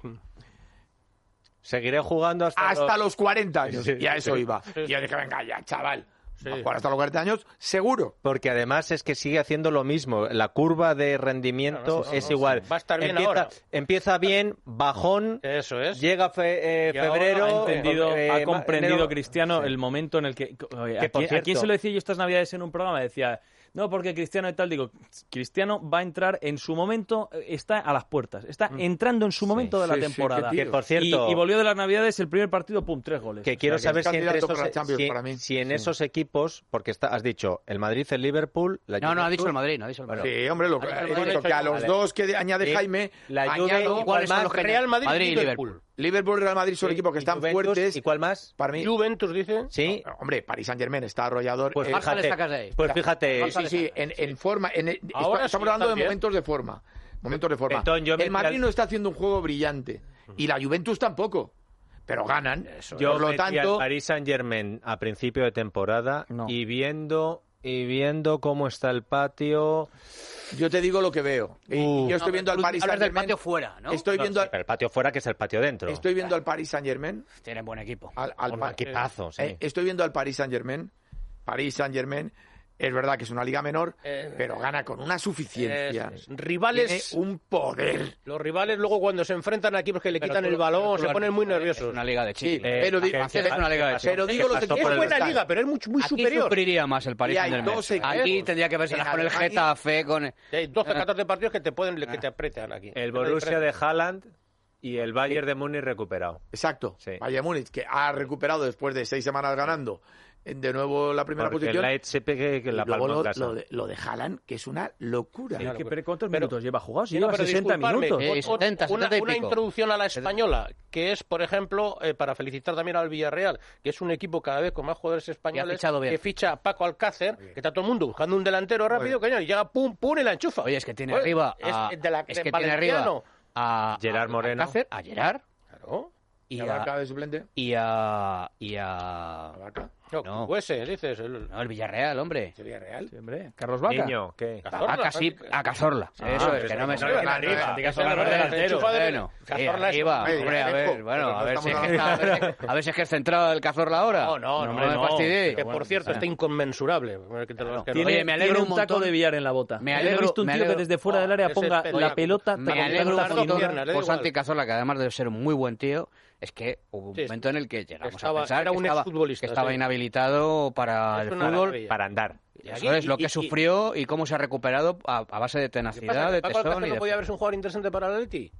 Seguiré jugando hasta, Hasta los... los cuarenta años. Sí, y a eso sí. iba. Sí, Y yo sí. dije, venga ya, chaval. Sí. Va a jugar hasta los cuarenta años, seguro. Porque además es que sigue haciendo lo mismo. La curva de rendimiento Claro, no, no, es no, igual. va a estar bien empieza, ahora. empieza bien, bajón, Eso es. llega fe- eh, Y ahora febrero... Ha entendido, eh, ha comprendido enero- Cristiano Sí. el momento en el que... ¿A, Que, por quién, a quién cierto- se lo decía yo estas navidades en un programa? Decía, no, porque Cristiano y tal, digo, Cristiano va a entrar en su momento, eh, está a las puertas, está entrando en su momento de la Sí, sí, temporada. qué tío. Que, por cierto... y, y volvió de las navidades, el primer partido, pum, tres goles. Que O sea, quiero que saber es si entre candidato esos, para la Champions si, para mí. si en Sí. esos equipos, porque está, has dicho el Madrid, el Liverpool, la No, no, ha Juventus, dicho el Madrid, no ha dicho el Madrid. Sí, hombre, lo que, Ha dicho el he Madrid. dicho que a los Vale. dos que de- añade Sí. Jaime, La Juve, añado ¿y cuál ¿Cuáles son más? los que- Real Madrid, Madrid y Liverpool. Liverpool. Liverpool y Real Madrid son Sí, equipos que y están Juventus, fuertes. ¿y cuál más? Para mí, Juventus dice. Sí, no, hombre, Paris Saint Germain está arrollador. pues eh, Barça le fíjate, sacas de ahí. pues fíjate, sí, sí, sí, en, en forma. En, está- Ahora estamos sí, hablando de también. momentos de forma. Momentos de forma. Entonces, yo me el Madrid fui al- no está haciendo un juego brillante. Y la Juventus tampoco. Pero ganan. yo Por lo metí al tanto, Paris Saint Germain a principio de temporada No. y viendo y viendo cómo está el patio. yo te digo lo que veo. Y- Uh. yo estoy viendo al Tú Paris hablas Saint del Germain. patio fuera, ¿no? Estoy No, viendo, sí, al- pero el patio fuera que es el patio dentro. estoy viendo al Paris Saint Germain. Tienen buen equipo. Al, al Un Pa- equipazo, sí. Eh, estoy viendo al Paris Saint Germain. Paris Saint Germain. Es verdad que es una liga menor, Eh, pero gana con una suficiencia. Es- rivales, Tiene un poder. los rivales luego cuando se enfrentan a equipos que le Pero quitan tú el lo- balón pero tú se lo has ponen dicho, muy Es nerviosos. una liga de Sí, chicle. Eh, pero, di- que- francés es una liga de pero chicle. digo los pasó equipos por Es el buena están. liga, pero es muy, muy Aquí superior. sufriría más el Paris Y hay Saint Germain. dos equipos. Aquí tendría que verse En con el Alemania- Getafe, con... Hay doce, catorce partidos que te pueden que te apretan aquí. El Es la Borussia de diferencia. Haaland y el Bayern de Múnich recuperado. Exacto. Sí. Bayern Múnich, que ha recuperado después de seis semanas ganando de nuevo la primera Porque el posición. Leipzig que, que Y la luego palma en lo, casa. lo de, lo de Haaland, que es una locura. Sí, que- pero ¿cuántos Pero- minutos lleva jugado? Si Sí, no, lleva pero sesenta disculpadme, minutos. Eh, o- o- setenta, una, setenta y una pico. introducción a la española, que es, por ejemplo, eh, para felicitar también al Villarreal, que es un equipo cada vez con más jugadores españoles, fichado bien. que ficha a Paco Alcácer, que está todo el mundo buscando un delantero rápido, coño, y llega pum, pum, y la enchufa. Oye, es que tiene Oye, arriba es a, de la- es de que tiene Valenciano. arriba a Gerard a Moreno. Alcácer, a Gerard Claro. y Y a, Abarca de suplente. y a y a Abarca. No, No. Fuese, dices. El... no, el Villarreal, hombre. Sería real. Sí, hombre, Carlos Vaca. Niño, ¿qué? Cazorla, A Casi- a Cazorla. Ah, Eso es, pero que es no me que sale. no, Arriba. arriba. Santi Es Cazorla el no es delantero. delantero. Enchufa de- Bueno, sí, Cazorla es- arriba. Oye, Hombre, a ya ver, dejo, bueno, pero a no ver si es estamos que está- hablando- a ver si- a ver si es que es centrado el Cazorla ahora. No, no, no hombre, me no. fastidies. Que por cierto está inconmensurable. Que te lo- Claro. que lo- Tiene, Oye, me alegro tiene un un taco montón. de billar en la bota. Me Yo no alegro- he visto un me tío que alegro- desde fuera del área ese ponga espectacular. la pelota Me Oye, alegro Tardo un montón piernas, le da por igual. Santi Cazorla, que además de ser un muy buen tío, es que hubo un Sí, momento en el que llegamos estaba- a pensar era que un estaba, exfutbolista, que estaba sí. inhabilitado para Es el una fútbol. maravilla. Para andar. Y Eso es lo que y- y- sufrió y cómo se ha recuperado a, a base de ¿Qué pasa? tenacidad, ¿Que de Paco tesón Alcácer y no de... podía verse un jugador interesante para el Atleti?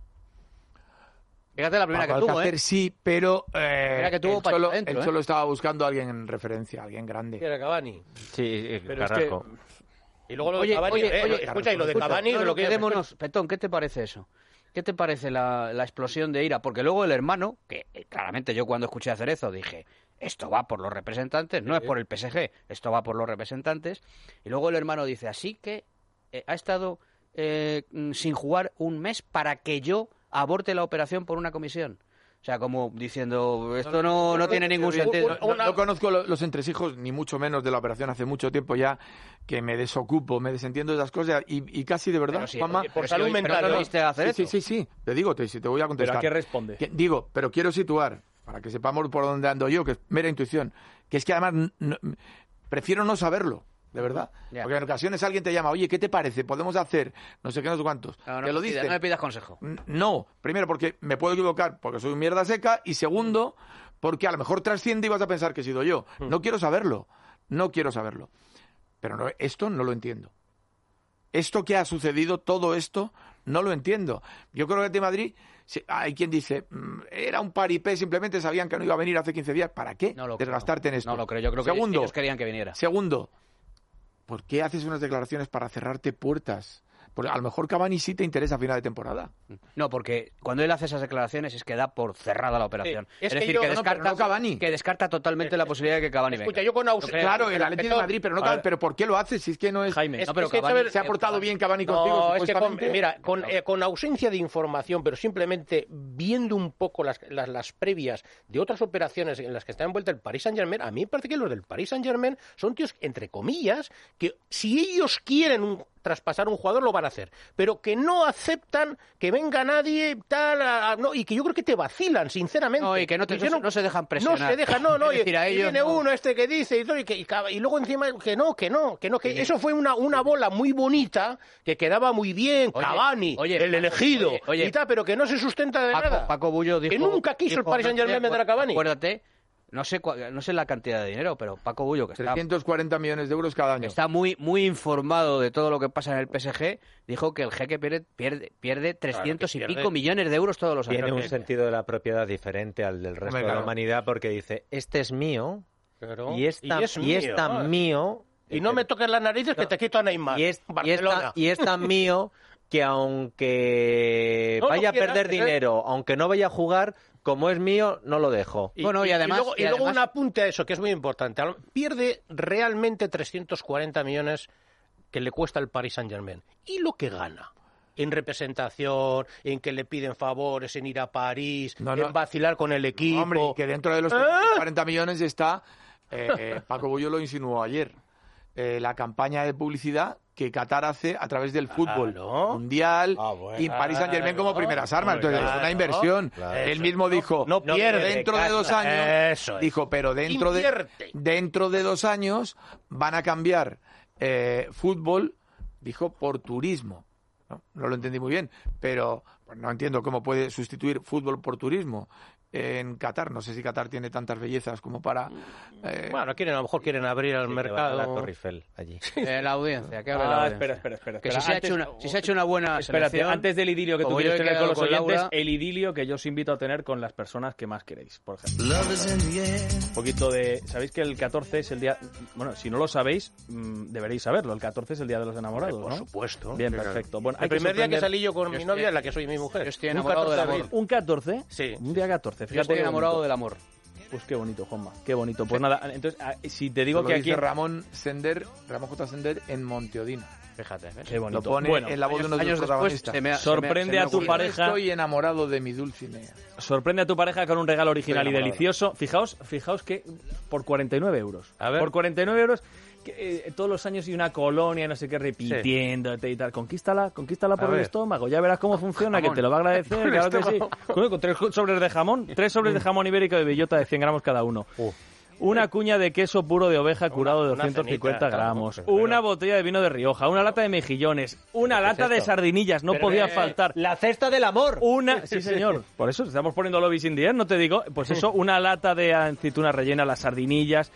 Fíjate la primera Paco que tuvo, Alcácer ¿eh? sí, pero eh, Mira que tuvo el para Cholo, adentro, el ¿eh? Cholo estaba buscando a alguien en referencia, alguien Que grande. era Cavani. Sí, eh, Pero es Carrasco. Y luego lo de Oye, Cavani, oye, eh, oye, escucha, y lo de escucha, Cavani, no, de no, lo que quedémonos. Petón, ¿qué te parece eso? ¿Qué te parece la, la explosión de ira? Porque luego el hermano, que eh, claramente yo cuando escuché a Cerezo dije, esto va por los representantes, no es por el P S G, esto va por los representantes. Y luego el hermano dice, así que eh, ha estado eh, mm, sin jugar un mes para que yo aborte la operación por una comisión. O sea, como diciendo, esto no, no tiene ningún sentido. No, no- no conozco lo- los entresijos, ni mucho menos de la operación. Hace mucho tiempo ya que me desocupo, me desentiendo de esas cosas y, y casi de verdad, Pero sí, Juanma. oye, por pero salud si hoy- mental, pero no ¿no? oíste a Sí, Cerezo. sí, sí, sí, te digo, te, te voy a ¿Pero contestar. a qué responde? Que- digo, pero quiero situar, para que sepamos por dónde ando yo, que es mera intuición, que es que además n- no- prefiero no saberlo. de verdad. Ya. Porque en ocasiones alguien te llama, oye, ¿qué te parece? ¿Podemos hacer? No sé qué, no sé cuántos. No, no, te lo me pidas, dicen. no me pidas consejo. No, primero porque me puedo equivocar porque soy un mierda seca y segundo porque a lo mejor trasciende y vas a pensar que he sido yo. No quiero saberlo, no quiero saberlo. Pero no, esto no lo entiendo. Esto que ha sucedido, todo esto, no lo entiendo. Yo creo que de Madrid, hay quien dice, era un paripé, simplemente sabían que no iba a venir hace quince días. ¿Para qué No lo desgastarte creo. en esto? No lo creo, yo creo que segundo, ellos querían que viniera. Segundo, ¿por qué haces unas declaraciones para cerrarte puertas? Porque a lo mejor Cavani sí te interesa a final de temporada. No, porque cuando él hace esas declaraciones es que da por cerrada la operación. Sí, es es que decir, yo- que, no, descarta, pero no Cavani. que descarta totalmente la posibilidad de que Cavani venga. Escucha, yo con Aus- Claro, el Atlético de Madrid, pero no A ver. Cavani. ¿Pero por qué lo haces? Si es que no es... Jaime, Es- No, pero es que, Cavani- ¿sabes? ¿Se ha portado bien Cavani No, contigo, es que con, supuestamente? mira, con, eh, con ausencia de información, pero simplemente viendo un poco las, las, las previas de otras operaciones en las que está envuelta el Paris Saint-Germain, a mí me parece que los del Paris Saint-Germain son tíos, entre comillas, que si ellos quieren un, traspasar un jugador lo van a hacer, pero que no aceptan que venga nadie tal, a- a- no, y que yo creo que te vacilan, sinceramente. No, y que no, te- Y que no, no se dejan presionar. No se dejan, no, no, Es y, decir, a y ellos viene no. uno este que dice y, todo, y, que, y, ca- y luego encima que no, que no, que no, que eso fue una, una bola muy bonita, que quedaba muy bien, Oye, Cavani, oye, el Paco, elegido, oye, oye. y tal, pero que no se sustenta de Paco, nada. Paco Bullo dijo... que nunca quiso el dijo, Paris Saint-Germain no sé, vender a Cavani. Acuérdate, no sé, cua- no sé la cantidad de dinero, pero Paco Bullo, que está, trescientos cuarenta millones de euros cada año. está muy, muy informado de todo lo que pasa en el P S G, dijo que el jeque pierde, pierde, pierde trescientos y pierde. pico millones de euros todos los años. Tiene un sentido de la propiedad diferente al del resto Hombre, de la claro. humanidad porque dice, este es mío Claro. y esta, es y es tan ¿no? mío... Y no me toques las narices que te quito a Neymar. y es, y, es Barcelona. tan, y es tan mío que aunque No lo vaya a quiera, perder ¿eh? dinero, aunque no vaya a jugar, como es mío, no lo dejo. Y, Bueno, y además- luego, y y luego además- un apunte a eso, que es muy importante. Al- Pierde realmente trescientos cuarenta millones que le cuesta el Paris Saint-Germain. ¿Y lo que gana? En representación, en que le piden favores, en ir a París, No, no. en vacilar con el equipo. Hombre, y que dentro de los ¡Ah! cuarenta millones está, eh, eh, Paco Bullo lo insinuó ayer, eh, la campaña de publicidad que Qatar hace a través del fútbol Claro. mundial Ah, bueno. y Paris Saint-Germain como Claro. primeras armas. Hombre, Entonces, es una claro. inversión. Claro. Él Eso mismo es. dijo, No pierde, dentro de dos Qatar. años, Eso es. dijo, pero dentro de, Invierte. dentro de dos años van a cambiar eh, fútbol, dijo, por turismo. No, no lo entendí muy bien, pero pues, no entiendo cómo puede sustituir fútbol por turismo en Qatar. No sé si Qatar tiene tantas bellezas como para... eh, Bueno, quieren, a lo mejor quieren abrir el Sí, que va a mercado. la Torre Eiffel allí. Eh, la audiencia, que hable la Ah, audiencia. espera, espera, espera. Que espera. si se, ha Antes- hecho una, si se ha hecho una buena Espérate, selección... antes del idilio que tú como yo quieres he tener con quedado los con oyentes, Laura- el idilio que yo os invito a tener con las personas que más queréis, por ejemplo. Un poquito de... ¿Sabéis que el catorce es el día... Bueno, si no lo sabéis, mm, deberéis saberlo. El catorce es el día de los enamorados, Por ¿no? supuesto. Bien, perfecto. Bueno, El hay primer día que sorprender- salí yo con Yo mi estoy- novia, la que soy mi mujer. yo estoy Un enamorado catorce de del abril. amor. ¿Un catorce? Sí. Un día catorce, Yo fíjate. estoy qué enamorado bonito. del amor. Pues qué bonito, Juanma, qué bonito. Pues nada, entonces, ah, si te digo lo que dice aquí... Ramón Sender, Ramón J. Sender en Monteodino. Fíjate, ¿ves? Qué bonito. Lo pone Bueno, en la voz de uno de años los después protagonistas. se me ha- sorprende se me ha- a se tu me ha ocurrido. pareja... Estoy enamorado de mi Dulcinea. Sorprende a tu pareja con un regalo original y enamorado. delicioso. Fijaos, fijaos que por cuarenta y nueve euros. A ver. Por cuarenta y nueve euros, que, eh, todos los años y una colonia, no sé qué, repitiéndote y tal. Conquístala, conquístala por A el ver. estómago. Ya verás cómo funciona, jamón. que te lo va a agradecer. Con el Claro que sí. estómago. Con, con tres sobres de jamón, tres sobres de jamón ibérico de bellota de cien gramos cada uno. Uh. Una cuña de queso puro de oveja curado de una doscientos cincuenta cenita, gramos, claro, pero- una botella de vino de Rioja, una lata de mejillones, una lata de esto? sardinillas, no Pero, podía eh, faltar. La cesta del amor. Una, sí señor, por eso estamos poniendo lobbies in the air, no te digo, pues eso, una lata de aceituna rellena, las sardinillas,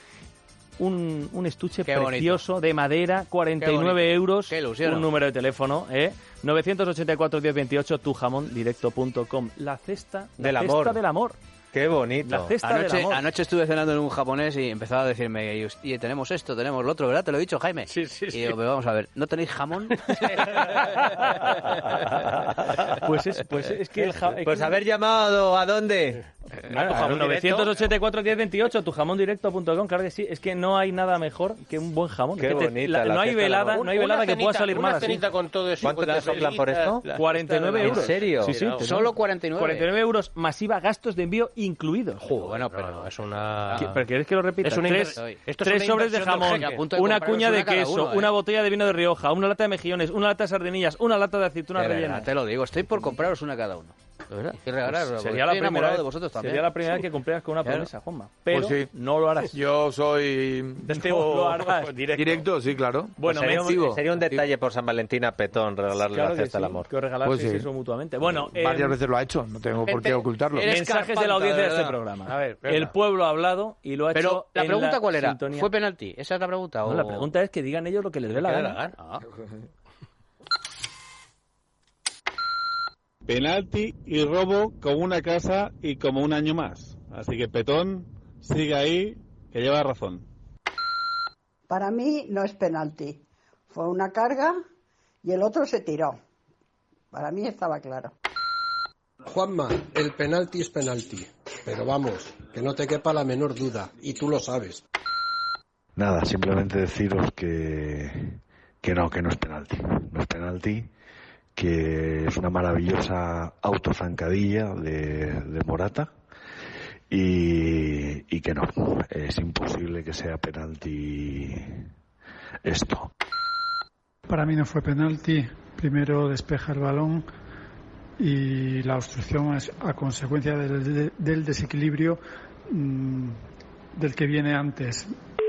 un, un estuche Qué precioso de madera, cuarenta y Qué nueve bonito. euros, Qué ilusión. un número de teléfono, ¿eh? novecientos ochenta y cuatro, diez veintiocho, tujamondirecto punto com. La cesta la Del cesta amor. del amor. Qué bonito. La cesta del Anoche, amor. anoche estuve cenando en un japonés y empezaba a decirme, y, y tenemos esto, tenemos lo otro, ¿verdad? Te lo he dicho, Jaime. Sí, sí, Y sí. digo, pero vamos a ver, ¿no tenéis jamón? Pues es, pues es que el ja- Pues haber llamado, ¿a dónde? Claro, tu jamón novecientos ochenta y cuatro, diez veintiocho, tujamondirecto punto com, claro que sí, es que no hay nada mejor que un buen jamón. Qué Es que te- bonita la- la no hay cesta del velada, amor. no hay velada Una que pueda cenita- salir una mal así. cenita con todo eso. ¿Cuánto con te las soplan por velitas, esto? la cuarenta y nueve cesta del euros. ¿En serio? Sí, sí, Mira, te- Solo cuarenta y nueve. cuarenta y nueve euros, masiva, gastos de envío incluidos. Bueno, pero... Es una... ¿Qui- ¿Pero quieres que lo repita? Es una tres inver- esto es tres una sobres de inversión del jamón, jeque. A punto de una compraros cuña de una cada queso, uno, ¿eh? una botella de vino de Rioja, una lata de mejillones, una lata de sardinillas, una lata de aceitunas De verdad, rellenas. te lo digo, estoy por compraros una cada uno. Y regalar, Pues porque sería, la estoy enamorado primera vez, de vosotros también. sería la primera vez que cumplieras con una Claro. promesa, Juanma. Pero Pues sí. no lo harás. Yo soy Testigo lo harás. directo. directo, sí, claro. Bueno, Pues sería, me- un, sería un detalle por San Valentín a Petón regalarle Claro la que cesta sí, del amor. que os regalaseis Pues sí. eso mutuamente. Bueno, Varias eh, veces lo ha hecho, no tengo por qué Gente, ocultarlo. eres mensajes de la carpanta, audiencia de, de este verdad. programa. A ver, venga. El pueblo ha hablado y lo ha Pero hecho la en pregunta, ¿cuál era? sintonía. ¿Fue penalti? ¿Esa es la pregunta? No, o... la pregunta es que digan ellos lo que les dé la Que dé gana. la gana. Ah. Penalti y robo como una casa y como un año más. Así que Petón sigue ahí, que lleva razón. Para mí no es penalti. Fue una carga y el otro se tiró. Para mí estaba claro. Juanma, el penalti es penalti. Pero vamos, que no te quepa la menor duda. Y tú lo sabes. Nada, simplemente deciros que, que no, que no es penalti. No es penalti, que es una maravillosa autozancadilla de, de Morata y, y que no, es imposible que sea penalti esto. Para mí no fue penalti. Primero despeja el balón y la obstrucción es a consecuencia del, del desequilibrio mmm, del que viene antes.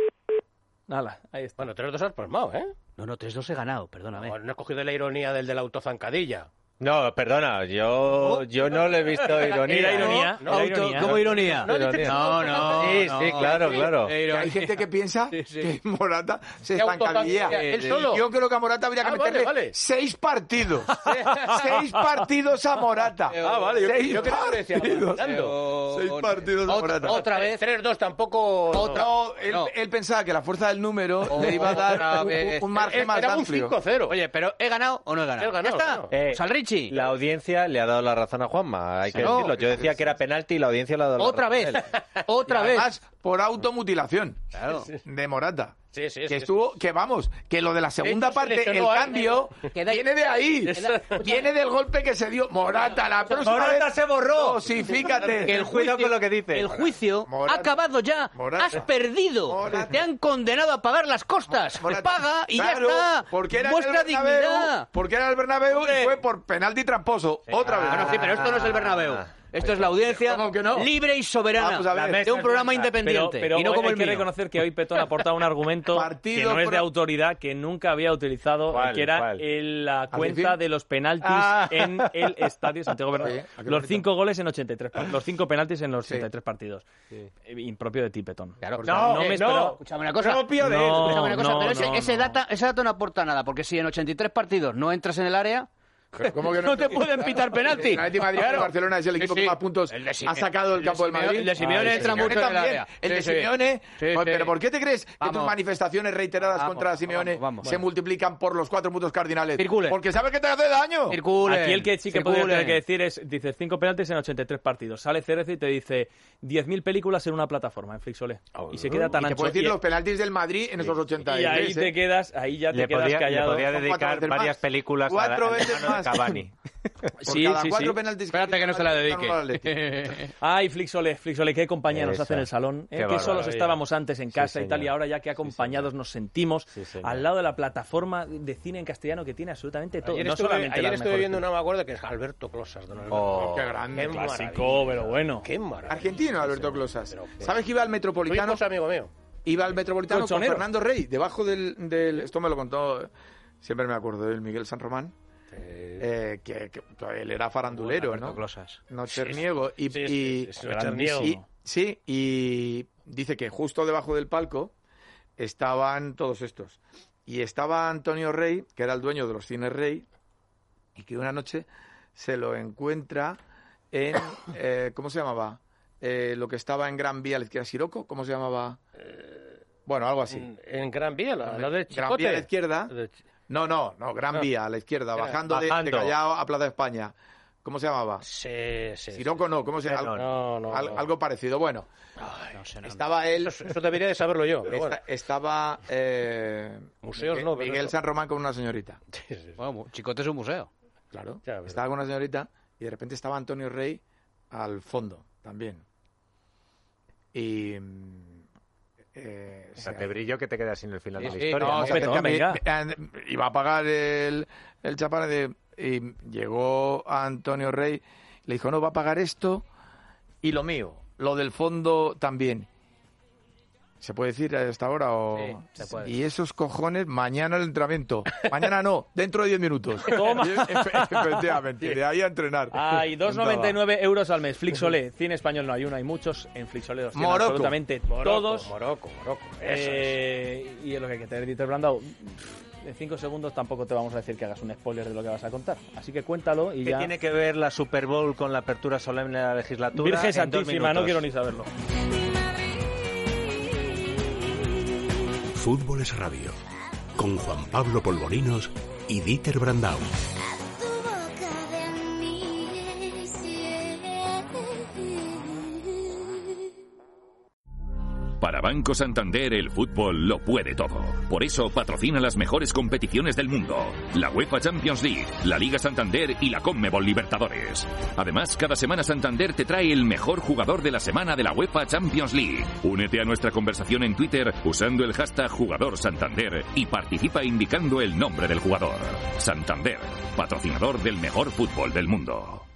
Nada, ahí está. Bueno, tres dos has palmado, ¿eh? No, no, tres dos he ganado, perdóname. No, no he cogido la ironía del de la autozancadilla. No, perdona, yo, yo no le he visto ironía. Era ironía, ¿no? era ironía. ¿Cómo ironía? No, Ironía. No, no. Sí, no. sí, claro, claro. Que hay gente que piensa Sí, sí. que Morata se Que estancadilla. autozancadilla, él solo. Yo creo que a Morata habría que Ah, meterle vale, vale. seis partidos. seis partidos a Morata. Ah, vale, yo, seis yo creo que decía partidos. Fernando. Seis partidos a Otra- Morata. otra vez. tres dos tampoco... No, él, No. él pensaba que la fuerza del número le iba a dar Otra un, vez. un margen Era más un amplio. cinco cero. Oye, pero ¿he ganado o no he ganado? He ganado, ya está. claro. Eh, Salrichi. La audiencia le ha dado la razón a Juanma, hay que No. decirlo. Yo decía que era penalti y la audiencia le ha dado la Otra razón. vez. a él. Otra Y vez. además, por automutilación Claro. de Morata. Sí, sí, que sí, estuvo, que vamos, que lo de la segunda Esto se parte, el lesionó a él. cambio, Queda- viene de ahí. Viene del golpe que se dio Morata. La próxima Morata vez, se borró. Dosifícate. Que el Cuidado juicio, con lo que dice. el juicio Morata. ha acabado ya. Morata. Has perdido. Morata. Te han condenado a pagar las costas. Morata. Paga y Claro, ya está. Porque era Muestra el Bernabéu, dignidad. Porque era el Bernabéu Hombre. y fue por penalti tramposo. Otra vez. Bueno, sí, pero esto no es el Bernabéu. Esto es la audiencia ¿Cómo que no? libre y soberana Vamos a ver. de un programa independiente. Pero, pero y no hoy como hay el que mío. reconocer que hoy Petón ha aportado un argumento Partido que no es por- de autoridad, que nunca había utilizado, ¿Cuál, que era cuál? el- la fin? cuenta de los penaltis Ah. en el Estadio Santiago Bernabéu. Sí, ¿a qué Los bonito? cinco goles en ochenta y tres, pa- los cinco penaltis en los Sí. ochenta y tres partidos. Eh, Impropio de ti, Petón. Claro, O sea, no, no eh, me esperaba- Escúchame una cosa. Propio de él. No, Escúchame una cosa, no, pero ese, no, ese no. Data, ese dato no aporta nada, porque si en ochenta y tres partidos no entras en el área, ¿Cómo que no te pueden pitar penalti. El Atlético de Madrid, Claro. Barcelona es el equipo Sí, que sí. más puntos El de ha Simeone- sacado del el de campo del Simeone- Madrid. el de Simeone Ah, el entra Simeone mucho en el también. área. El de Sí, sí. Simeone. Sí, Pues, sí. Pero ¿por qué te crees que Vamos. tus manifestaciones reiteradas Vamos, contra Simeone vamos, vamos. se multiplican por los cuatro puntos cardinales? Circule. Porque sabe que te hace daño. Circulen, Aquí el que sí que circulen. podría tener que decir es, dice, cinco penaltis en ochenta y tres partidos. Sale Cerezo y te dice diez mil películas en una plataforma, en Flixolé. Y se queda tan Y te ancho. puedo decir Y- los penaltis del Madrid en esos ochenta y y tres. ahí ¿eh? te quedas, ahí ya te Le quedas podría, le callado. podría Son dedicar cuatro veces varias más. películas a, Cuatro a veces hermano de más. Cavani. Por Sí, cada sí, cuatro sí. penaltis Espérate que no se la dedique. gana el Atlético. Ay, Flixolé, Flixolé, qué compañía nos Esa. hace en el salón. ¿eh? Qué Que solos barbaridad. estábamos antes en casa y tal, señor. y ahora ya que acompañados nos sentimos Sí, señor. al lado de la plataforma de cine en castellano que tiene absolutamente todo. Ayer no estuve, solamente ayer las estuve mejores viendo una, me acuerdo, que es Alberto Closas. Don Alberto. Oh, Qué grande. clásico, pero bueno. Qué maravilla. Argentino, Alberto Closas. Pero, pero- ¿Sabes que iba al Soy Metropolitano? cosa, amigo mío. Iba al Metropolitano con Colchonero. Fernando Rey, debajo del, del... Esto me lo contó, siempre me acuerdo del Miguel San Román, eh, que, que- que él era farandulero, Alberto ¿no? Closas. No Cherniego. Y, Sí, y- sí, sí, sí, grandísimo. y- sí, y dice que justo debajo del palco estaban todos estos. Y estaba Antonio Rey, que era el dueño de los cines Rey, y que una noche se lo encuentra en... eh, ¿Cómo se llamaba? Eh, lo que estaba en Gran Vía a la izquierda, Siroco, ¿cómo se llamaba? Bueno, algo así. En, en Gran Vía, la, la de Gran Chicote. Vía a la izquierda. De Ch- No, no, no, Gran No. Vía a la izquierda, Era- bajando, de- De, bajando. Callao a Plaza de España. ¿Cómo se llamaba? Sí, sí. Siroco no, ¿cómo se llama? No, no, Al- no. algo parecido. Bueno, No sé, no, estaba él... Eso, eso debería de saberlo yo. Pero esta- bueno. estaba eh, Museos Miguel, no, pero Miguel eso. San Román con una señorita. Sí, sí, sí. Bueno, Chicote es un museo. Claro. Ya, pero- Estaba con una señorita y de repente estaba Antonio Rey al fondo también. Y... mm, eh, O sea, se- te brillo que te quedas sin el final Sí, de la sí, historia. No, no, se acerca a mí, venga. eh, iba a pagar el, el chapán de, y llegó Antonio Rey Le dijo, no, va a pagar esto y lo mío, lo del fondo también. ¿Se puede decir hasta ahora? O... Sí, se puede. Y esos cojones, mañana el entrenamiento. Mañana no, dentro de diez minutos. Toma. Efectivamente, de ahí a entrenar. Hay dos noventa y nueve euros al mes. Flixolé, cine español no hay uno, hay muchos. En Flixolé los tienen Morocco. absolutamente Morocco, todos. Morocco, Morocco. Eso Eh, y es lo que hay que tener, Dieter Brandao. En cinco segundos tampoco te vamos a decir que hagas un spoiler de lo que vas a contar. Así que cuéntalo y ¿Qué ya... tiene que ver la Super Bowl con la apertura solemne de la legislatura? Virgen En dos Santísima, no minutos. quiero ni saberlo. Fútbol es Radio, con Juan Pablo Polvorinos y Dieter Brandao. Para Banco Santander el fútbol lo puede todo. Por eso patrocina las mejores competiciones del mundo. La UEFA Champions League, la Liga Santander y la Conmebol Libertadores. Además, cada semana Santander te trae el mejor jugador de la semana de la UEFA Champions League. Únete a nuestra conversación en Twitter usando el hashtag Jugador Santander y participa indicando el nombre del jugador. Santander, patrocinador del mejor fútbol del mundo.